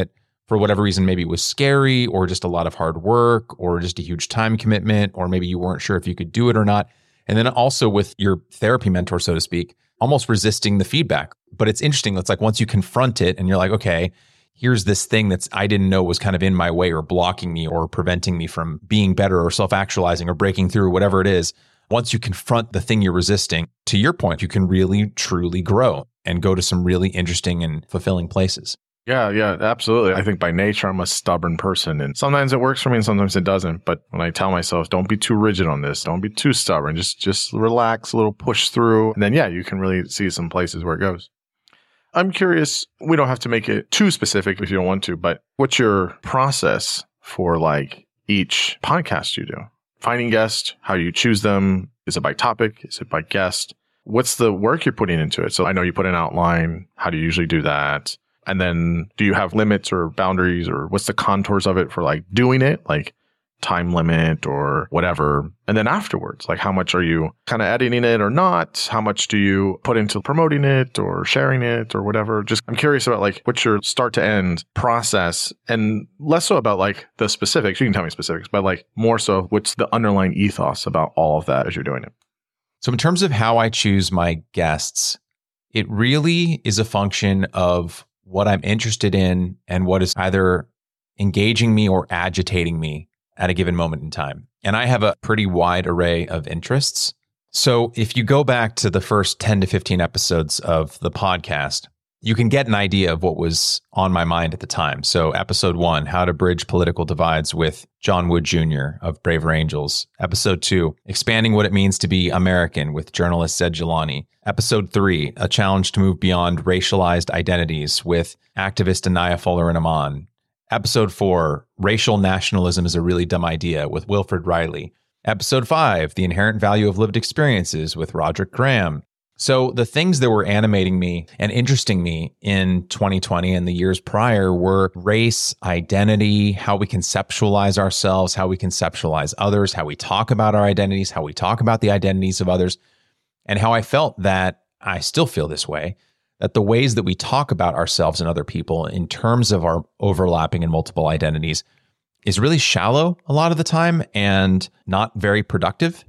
for whatever reason, maybe it was scary or just a lot of hard work or just a huge time commitment, or maybe you weren't sure if you could do it or not. And then also with your therapy mentor, so to speak, almost resisting the feedback. But it's interesting. It's like once you confront it and you're like, okay, here's this thing that's I didn't know was kind of in my way or blocking me or preventing me from being better or self-actualizing or breaking through, whatever it is. Once you confront the thing you're resisting, to your point, you can really, truly grow and go to some really interesting and fulfilling places. Yeah, absolutely. I think by nature, I'm a stubborn person, and sometimes it works for me and sometimes it doesn't. But when I tell myself, don't be too rigid on this, don't be too stubborn, just relax a little, push through. And then, you can really see some places where it goes. I'm curious, we don't have to make it too specific if you don't want to, but what's your process for like each podcast you do? Finding guests, how do you choose them? Is it by topic? Is it by guest? What's the work you're putting into it? So I know you put an outline. How do you usually do that? And then do you have limits or boundaries, or what's the contours of it for like doing it, like time limit or whatever? And then afterwards, like how much are you kind of editing it or not? How much do you put into promoting it or sharing it or whatever? Just I'm curious about like what's your start to end process, and less so about like the specifics. You can tell me specifics, but like more so what's the underlying ethos about all of that as you're doing it? So in terms of how I choose my guests, it really is a function of what I'm interested in and what is either engaging me or agitating me at a given moment in time. And I have a pretty wide array of interests. So if you go back to the first 10 to 15 episodes of the podcast, you can get an idea of what was on my mind at the time. So episode 1, how to bridge political divides with John Wood Jr. of Braver Angels. Episode 2, expanding what it means to be American with journalist Zed Jelani. Episode 3, a challenge to move beyond racialized identities with activist Anaya Fuller-Aman. Episode 4, racial nationalism is a really dumb idea with Wilfred Riley. Episode 5, the inherent value of lived experiences with Roderick Graham. So the things that were animating me and interesting me in 2020 and the years prior were race, identity, how we conceptualize ourselves, how we conceptualize others, how we talk about our identities, how we talk about the identities of others, and how I felt that I still feel this way, that the ways that we talk about ourselves and other people in terms of our overlapping and multiple identities is really shallow a lot of the time and not very productive.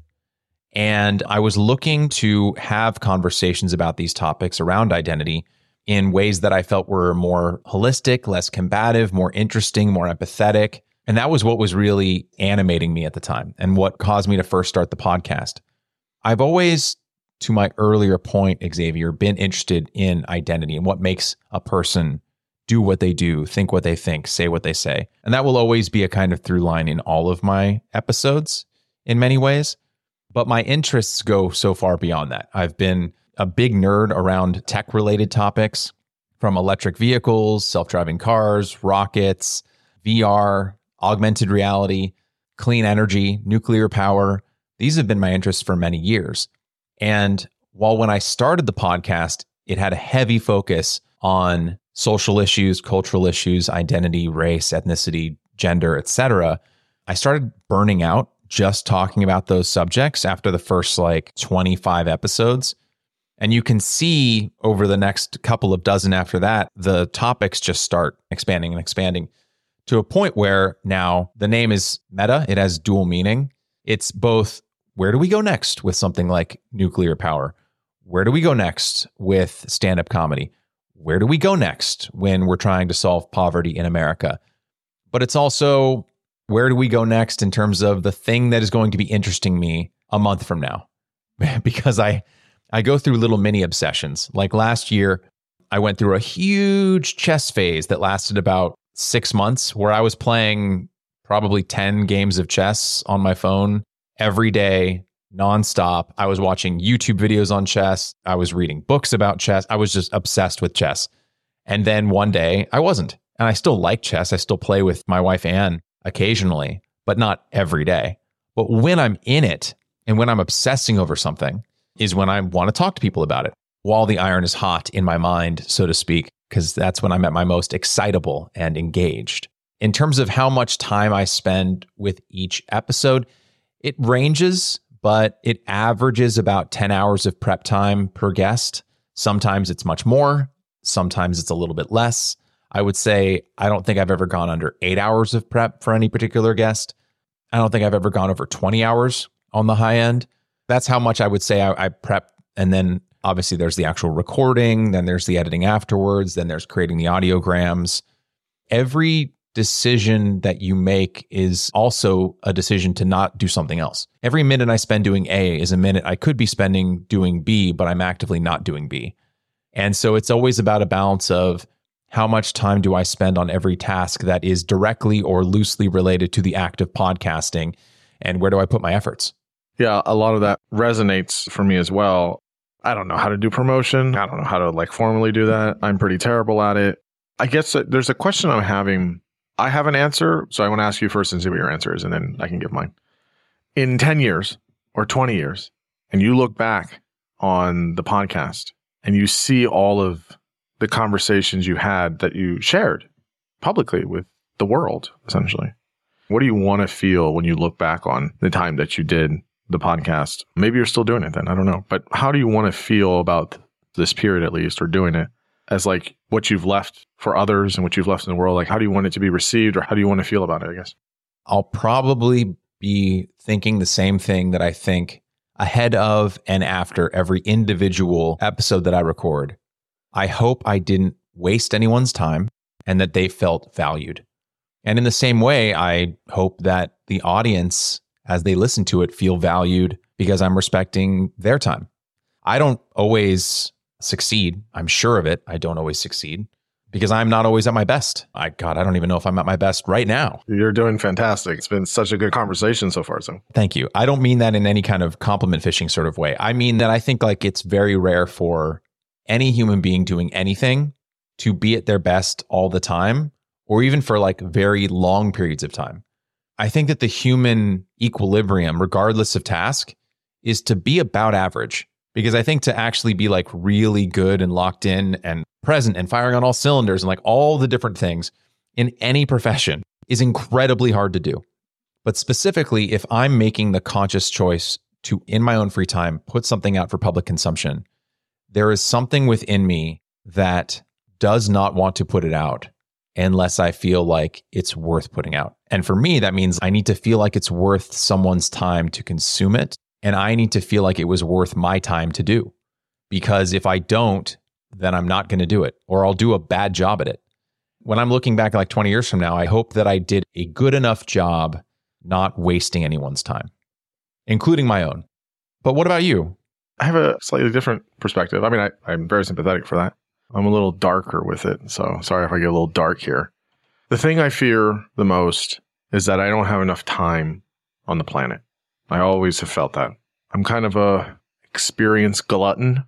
And I was looking to have conversations about these topics around identity in ways that I felt were more holistic, less combative, more interesting, more empathetic. And that was what was really animating me at the time and what caused me to first start the podcast. I've always, to my earlier point, Xavier, been interested in identity and what makes a person do what they do, think what they think, say what they say. And that will always be a kind of through line in all of my episodes in many ways. But my interests go so far beyond that. I've been a big nerd around tech-related topics, from electric vehicles, self-driving cars, rockets, VR, augmented reality, clean energy, nuclear power. These have been my interests for many years. And while when I started the podcast, it had a heavy focus on social issues, cultural issues, identity, race, ethnicity, gender, etc., I started burning out just talking about those subjects after the first 25 episodes. And you can see over the next couple of dozen after that, the topics just start expanding and expanding to a point where now the name is meta. It has dual meaning. It's both, where do we go next with something like nuclear power? Where do we go next with stand-up comedy? Where do we go next when we're trying to solve poverty in America? But it's also, where do we go next in terms of the thing that is going to be interesting me a month from now? Because I go through little mini obsessions. Like last year, I went through a huge chess phase that lasted about 6 months, where I was playing probably 10 games of chess on my phone every day, nonstop. I was watching YouTube videos on chess. I was reading books about chess. I was just obsessed with chess. And then one day I wasn't. And I still like chess. I still play with my wife, Anne, occasionally, but not every day. But when I'm in it and when I'm obsessing over something is when I want to talk to people about it while the iron is hot in my mind, so to speak, because that's when I'm at my most excitable and engaged. In terms of how much time I spend with each episode, it ranges, but it averages about 10 hours of prep time per guest. Sometimes it's much more. Sometimes it's a little bit less. I would say I don't think I've ever gone under 8 hours of prep for any particular guest. I don't think I've ever gone over 20 hours on the high end. That's how much I would say I prep. And then obviously there's the actual recording, then there's the editing afterwards, then there's creating the audiograms. Every decision that you make is also a decision to not do something else. Every minute I spend doing A is a minute I could be spending doing B, but I'm actively not doing B. And so it's always about a balance of how much time do I spend on every task that is directly or loosely related to the act of podcasting, and where do I put my efforts? Yeah, a lot of that resonates for me as well. I don't know how to do promotion. I don't know how to formally do that. I'm pretty terrible at it. I guess there's a question I'm having. I have an answer, so I want to ask you first and see what your answer is, and then I can give mine. In 10 years or 20 years, and you look back on the podcast and you see all of the conversations you had that you shared publicly with the world, essentially. What do you want to feel when you look back on the time that you did the podcast? Maybe you're still doing it then, I don't know. But how do you want to feel about this period at least, or doing it as what you've left for others and what you've left in the world? How do you want it to be received, or how do you want to feel about it, I guess? I'll probably be thinking the same thing that I think ahead of and after every individual episode that I record. I hope I didn't waste anyone's time and that they felt valued. And in the same way, I hope that the audience, as they listen to it, feel valued because I'm respecting their time. I don't always succeed. I'm sure of it. I don't always succeed because I'm not always at my best. I don't even know if I'm at my best right now. You're doing fantastic. It's been such a good conversation so far. So thank you. I don't mean that in any kind of compliment fishing sort of way. I mean that I think it's very rare for any human being doing anything to be at their best all the time, or even for very long periods of time. I think that the human equilibrium, regardless of task, is to be about average. Because I think to actually be really good and locked in and present and firing on all cylinders and all the different things in any profession is incredibly hard to do. But specifically, if I'm making the conscious choice to, in my own free time, put something out for public consumption, there is something within me that does not want to put it out unless I feel like it's worth putting out. And for me, that means I need to feel like it's worth someone's time to consume it. And I need to feel like it was worth my time to do. Because if I don't, then I'm not going to do it, or I'll do a bad job at it. When I'm looking back 20 years from now, I hope that I did a good enough job not wasting anyone's time, including my own. But what about you? I have a slightly different perspective. I mean, I'm very sympathetic for that. I'm a little darker with it. So sorry if I get a little dark here. The thing I fear the most is that I don't have enough time on the planet. I always have felt that. I'm kind of a experienced glutton.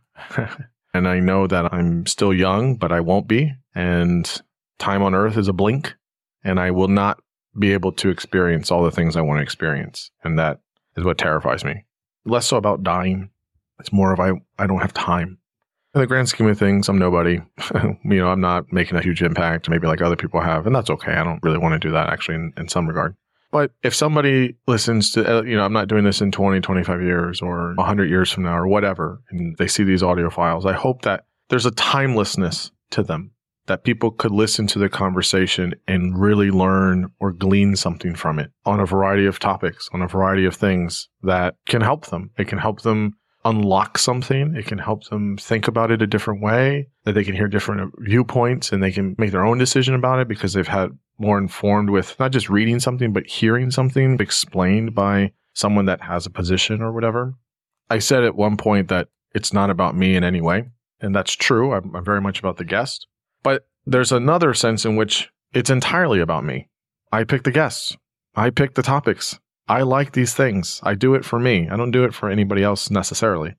And I know that I'm still young, but I won't be. And time on Earth is a blink. And I will not be able to experience all the things I want to experience. And that is what terrifies me. Less so about dying. It's more of I don't have time. In the grand scheme of things, I'm nobody. I'm not making a huge impact, maybe like other people have. And that's okay. I don't really want to do that actually in some regard. But if somebody listens to, I'm not doing this in 20, 25 years or 100 years from now or whatever, and they see these audio files, I hope that there's a timelessness to them, that people could listen to the conversation and really learn or glean something from it on a variety of topics, on a variety of things that can help them. It can help them unlock something. It can help them think about it a different way, that they can hear different viewpoints and they can make their own decision about it because they've had more informed with not just reading something, but hearing something explained by someone that has a position or whatever. I said at one point that it's not about me in any way. And that's true. I'm very much about the guest. But there's another sense in which it's entirely about me. I pick the guests. I pick the topics. I like these things. I do it for me. I don't do it for anybody else necessarily.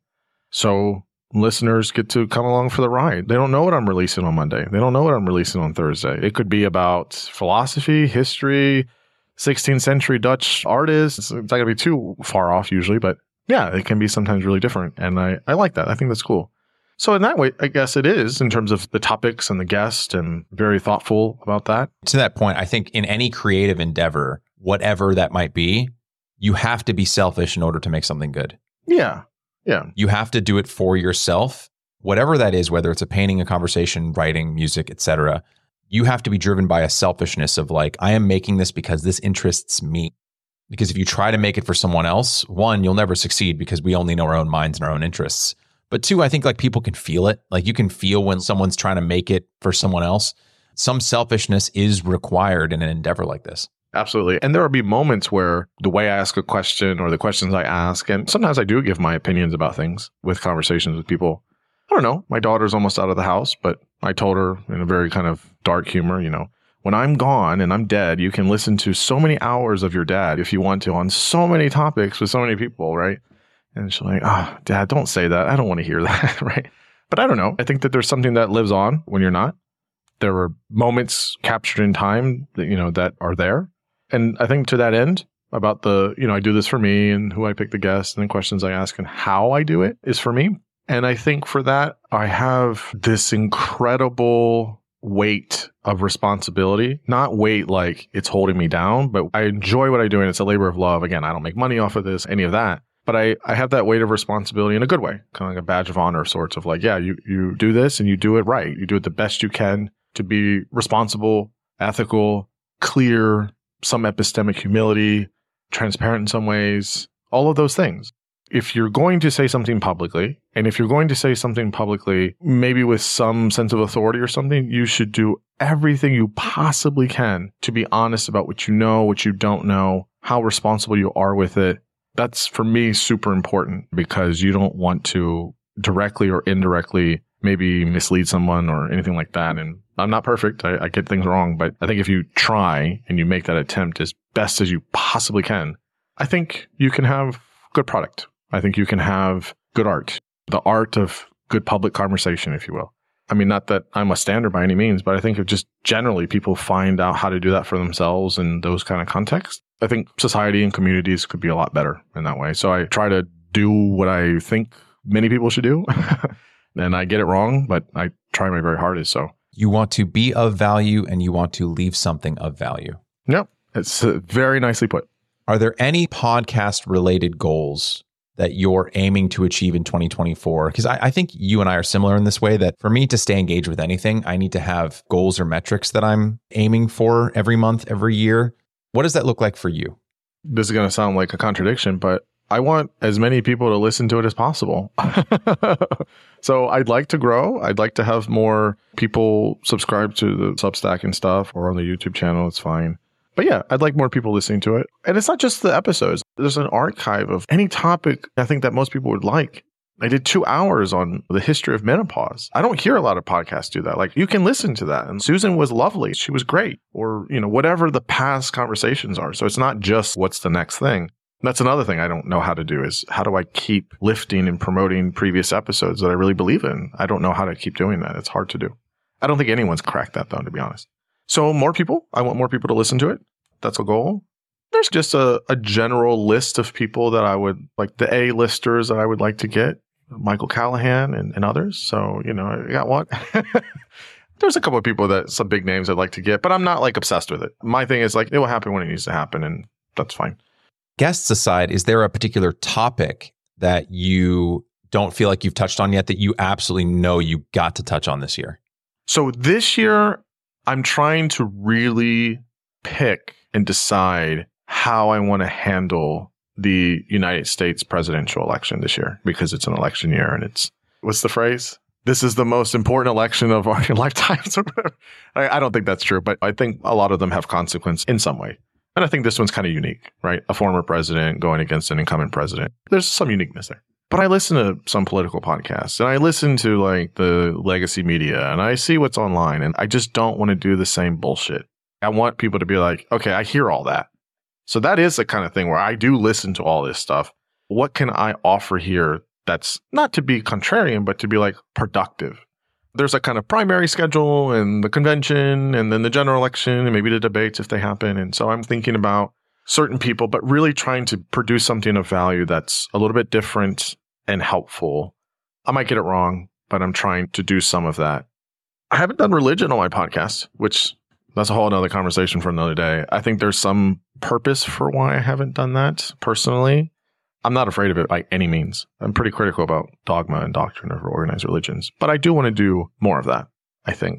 So listeners get to come along for the ride. They don't know what I'm releasing on Monday. They don't know what I'm releasing on Thursday. It could be about philosophy, history, 16th century Dutch artists. It's not going to be too far off usually, but yeah, it can be sometimes really different. And I like that. I think that's cool. So in that way, I guess it is in terms of the topics and the guest, and very thoughtful about that. To that point, I think in any creative endeavor, whatever that might be, you have to be selfish in order to make something good. Yeah. Yeah. You have to do it for yourself, whatever that is, whether it's a painting, a conversation, writing, music, etc. you have to be driven by a selfishness of like, I am making this because this interests me. Because if you try to make it for someone else, one, you'll never succeed because we only know our own minds and our own interests. But two, I think like people can feel it. Like you can feel when someone's trying to make it for someone else. Some selfishness is required in an endeavor like this. Absolutely. And there will be moments where the way I ask a question or the questions I ask, and sometimes I do give my opinions about things with conversations with people. I don't know. My daughter's almost out of the house, but I told her in a very kind of dark humor, when I'm gone and I'm dead, you can listen to so many hours of your dad if you want to on so many topics with so many people, right? And she's like, oh, Dad, don't say that. I don't want to hear that, right? But I don't know. I think that there's something that lives on when you're not. There were moments captured in time that, that are there. And I think to that end, about the, I do this for me and who I pick the guests and the questions I ask and how I do it is for me. And I think for that, I have this incredible weight of responsibility, not weight like it's holding me down, but I enjoy what I do and it's a labor of love. Again, I don't make money off of this, any of that. But I have that weight of responsibility in a good way, kind of like a badge of honor sorts of like, yeah, you do this and you do it right. You do it the best you can to be responsible, ethical, clear, some epistemic humility, transparent in some ways, all of those things. If you're going to say something publicly, and if you're going to say something publicly, maybe with some sense of authority or something, you should do everything you possibly can to be honest about what you know, what you don't know, how responsible you are with it. That's, for me, super important because you don't want to directly or indirectly maybe mislead someone or anything like that. And I'm not perfect. I get things wrong. But I think if you try and you make that attempt as best as you possibly can, I think you can have good product. I think you can have good art, the art of good public conversation, if you will. I mean, not that I'm a standard by any means, but I think if just generally people find out how to do that for themselves in those kind of contexts, I think society and communities could be a lot better in that way. So I try to do what I think many people should do. And I get it wrong, but I try my very hardest. So you want to be of value and you want to leave something of value. Yep. It's very nicely put. Are there any podcast related goals that you're aiming to achieve in 2024? Because I think you and I are similar in this way that for me to stay engaged with anything, I need to have goals or metrics that I'm aiming for every month, every year. What does that look like for you? This is going to sound like a contradiction, but I want as many people to listen to it as possible. So I'd like to grow. I'd like to have more people subscribe to the Substack and stuff or on the YouTube channel. It's fine. But yeah, I'd like more people listening to it. And it's not just the episodes. There's an archive of any topic I think that most people would like. I did 2 hours on the history of menopause. I don't hear a lot of podcasts do that. Like, you can listen to that. And Susan was lovely. She was great. Or, whatever the past conversations are. So it's not just what's the next thing. That's another thing I don't know how to do is how do I keep lifting and promoting previous episodes that I really believe in? I don't know how to keep doing that. It's hard to do. I don't think anyone's cracked that though, to be honest. So more people. I want more people to listen to it. That's a goal. There's just a general list of people that I would like, the A-listers that I would like to get, Michael Callahan and others. So, I got one. There's a couple of people some big names I'd like to get, but I'm not like obsessed with it. My thing is like, it will happen when it needs to happen, and that's fine. Guests aside, is there a particular topic that you don't feel like you've touched on yet that you absolutely know you got to touch on this year? So this year, I'm trying to really pick and decide how I want to handle the United States presidential election this year, because it's an election year and what's the phrase? This is the most important election of our lifetimes. I don't think that's true, but I think a lot of them have consequence in some way. And I think this one's kind of unique, right? A former president going against an incumbent president. There's some uniqueness there. But I listen to some political podcasts and I listen to like the legacy media and I see what's online, and I just don't want to do the same bullshit. I want people to be like, okay, I hear all that. So that is the kind of thing where I do listen to all this stuff. What can I offer here that's not to be contrarian, but to be like productive? There's a kind of primary schedule and the convention and then the general election and maybe the debates if they happen. And so I'm thinking about certain people, but really trying to produce something of value that's a little bit different and helpful. I might get it wrong, but I'm trying to do some of that. I haven't done religion on my podcast, which that's a whole other conversation for another day. I think there's some purpose for why I haven't done that personally. I'm not afraid of it by any means. I'm pretty critical about dogma and doctrine of organized religions, but I do want to do more of that, I think.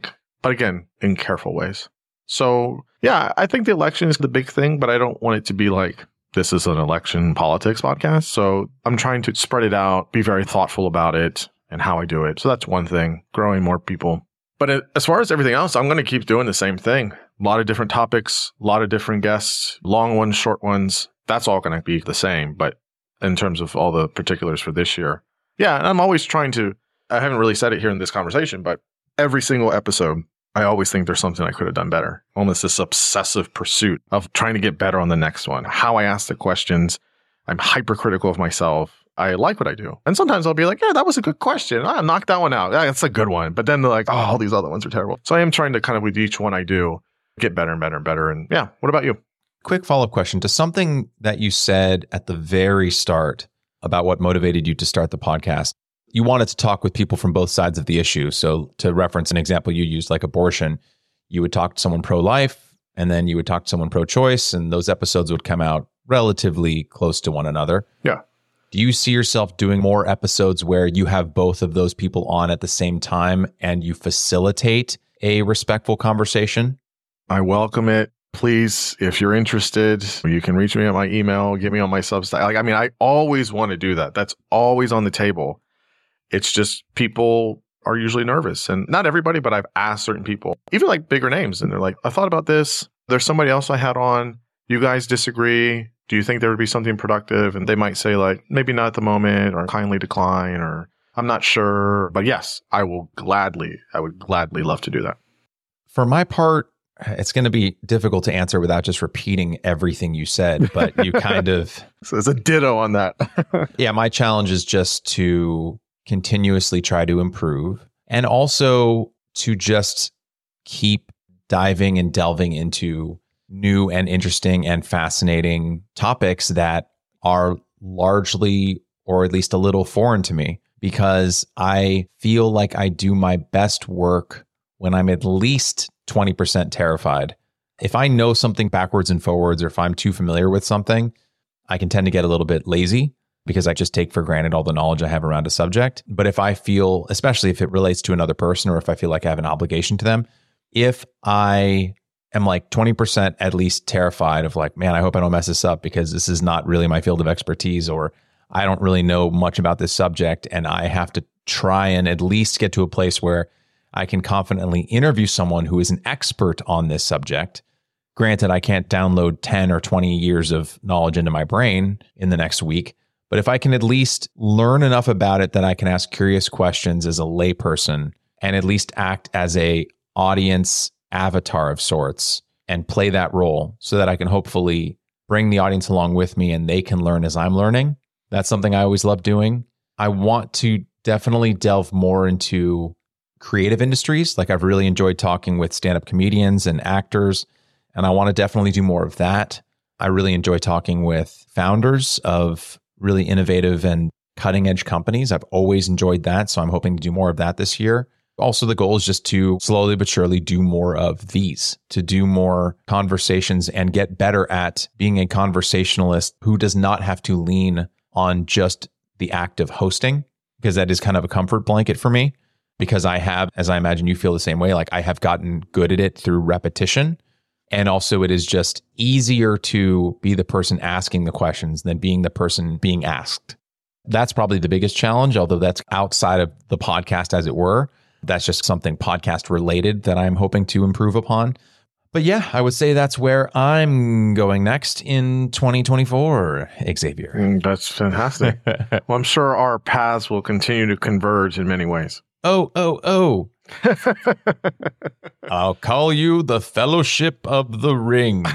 but again, in careful ways. So yeah, I think the election is the big thing, but I don't want it to be like, this is an election politics podcast. So I'm trying to spread it out, be very thoughtful about it and how I do it. So that's one thing, growing more people. But as far as everything else, I'm going to keep doing the same thing. A lot of different topics, a lot of different guests, long ones, short ones. That's all going to be the same. But in terms of all the particulars for this year. Yeah, and I'm always trying to, I haven't really said it here in this conversation, but every single episode, I always think there's something I could have done better. Almost this obsessive pursuit of trying to get better on the next one. How I ask the questions. I'm hypercritical of myself. I like what I do. And sometimes I'll be like, yeah, that was a good question. I knocked that one out. Yeah, that's a good one. But then they're like, oh, all these other ones are terrible. So I am trying to kind of, with each one I do, get better and better and better. And yeah, what about you? Quick follow-up question to something that you said at the very start about what motivated you to start the podcast. You wanted to talk with people from both sides of the issue. So to reference an example you used, like abortion, you would talk to someone pro-life and then you would talk to someone pro-choice, and those episodes would come out relatively close to one another. Yeah. Do you see yourself doing more episodes where you have both of those people on at the same time and you facilitate a respectful conversation? I welcome it. Please, if you're interested, you can reach me at my email, get me on my Substack. I always want to do that. That's always on the table. It's just people are usually nervous, and not everybody, but I've asked certain people, even like bigger names, and they're like, I thought about this. There's somebody else I had on. You guys disagree? Do you think there would be something productive? And they might say like, maybe not at the moment, or kindly decline, or I'm not sure. But yes, I would gladly love to do that. For my part, it's going to be difficult to answer without just repeating everything you said, but you kind of... So there's a ditto on that. Yeah, my challenge is just to continuously try to improve, and also to just keep diving and delving into new and interesting and fascinating topics that are largely, or at least a little, foreign to me, because I feel like I do my best work when I'm at least 20% terrified. If I know something backwards and forwards, or if I'm too familiar with something, I can tend to get a little bit lazy because I just take for granted all the knowledge I have around a subject. But if I feel, especially if it relates to another person, or if I feel like I have an obligation to them, if I am like 20% at least terrified of like, man, I hope I don't mess this up because this is not really my field of expertise, or I don't really know much about this subject, and I have to try and at least get to a place where I can confidently interview someone who is an expert on this subject. Granted, I can't download 10 or 20 years of knowledge into my brain in the next week, but if I can at least learn enough about it that I can ask curious questions as a layperson, and at least act as a audience avatar of sorts and play that role so that I can hopefully bring the audience along with me and they can learn as I'm learning. That's something I always love doing. I want to definitely delve more into creative industries. Like, I've really enjoyed talking with stand-up comedians and actors, and I want to definitely do more of that. I really enjoy talking with founders of really innovative and cutting-edge companies. I've always enjoyed that, so I'm hoping to do more of that this year. Also, the goal is just to slowly but surely do more of these, to do more conversations and get better at being a conversationalist who does not have to lean on just the act of hosting, because that is kind of a comfort blanket for me. Because I have, as I imagine you feel the same way, like I have gotten good at it through repetition. And also it is just easier to be the person asking the questions than being the person being asked. That's probably the biggest challenge, although that's outside of the podcast, as it were. That's just something podcast related that I'm hoping to improve upon. But yeah, I would say that's where I'm going next in 2024, Xavier. That's fantastic. Well, I'm sure our paths will continue to converge in many ways. Oh. I'll call you the Fellowship of the Ring.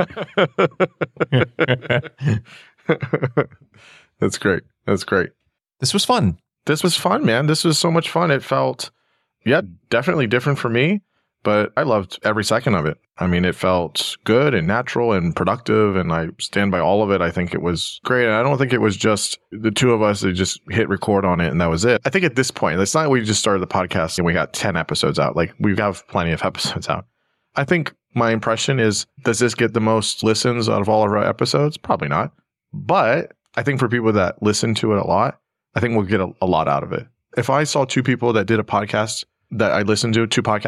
That's great. This was fun. This was fun, man. This was so much fun. It felt, definitely different for me, but I loved every second of it. I mean, it felt good and natural and productive, and I stand by all of it. I think it was great. And I don't think it was just the two of us that just hit record on it and that was it. I think at this point, it's not like we just started the podcast and we got 10 episodes out. Like, we have plenty of episodes out. I think my impression is, does this get the most listens out of all of our episodes? Probably not. But I think for people that listen to it a lot, I think we'll get a lot out of it. If I saw two people that did a podcast that I listened to, two podcasts,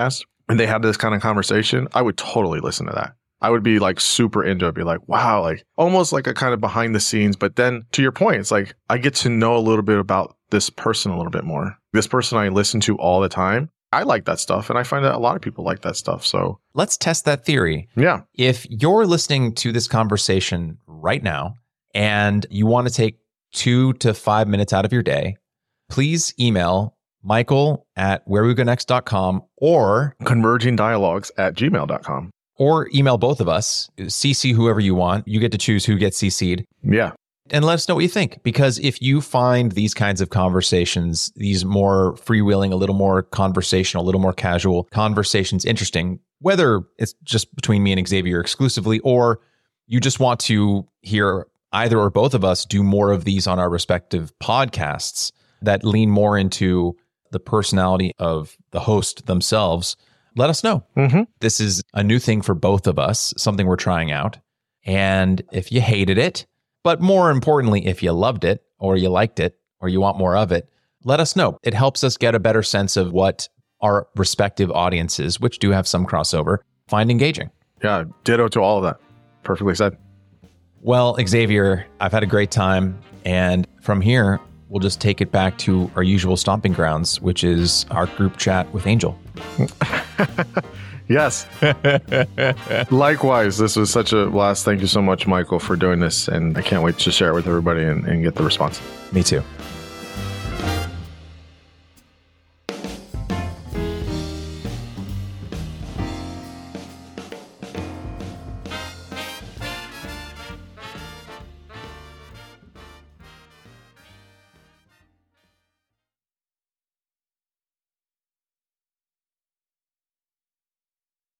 and they had this kind of conversation, I would totally listen to that. I would be like super into it, be like, wow, like almost like a kind of behind the scenes. But then to your point, it's like I get to know a little bit about this person a little bit more. This person I listen to all the time. I like that stuff. And I find that a lot of people like that stuff. So let's test that theory. Yeah. If you're listening to this conversation right now and you want to take 2 to 5 minutes out of your day, please email michael@wherewewgonext.com or convergingdialogues@gmail.com. Or email both of us, CC whoever you want. You get to choose who gets CC'd. Yeah. And let us know what you think. Because if you find these kinds of conversations, these more freewheeling, a little more conversational, a little more casual conversations interesting, whether it's just between me and Xavier exclusively, or you just want to hear either or both of us do more of these on our respective podcasts that lean more into the personality of the host themselves, let us know. Mm-hmm. This is a new thing for both of us, something we're trying out. And if you hated it, but more importantly, if you loved it or you liked it or you want more of it, let us know. It helps us get a better sense of what our respective audiences, which do have some crossover, find engaging. Yeah, ditto to all of that. Perfectly said. Well, Xavier, I've had a great time. And from here, we'll just take it back to our usual stomping grounds, which is our group chat with Angel. Yes. Likewise, this was such a blast. Thank you so much, Michael, for doing this. And I can't wait to share it with everybody and get the response. Me too.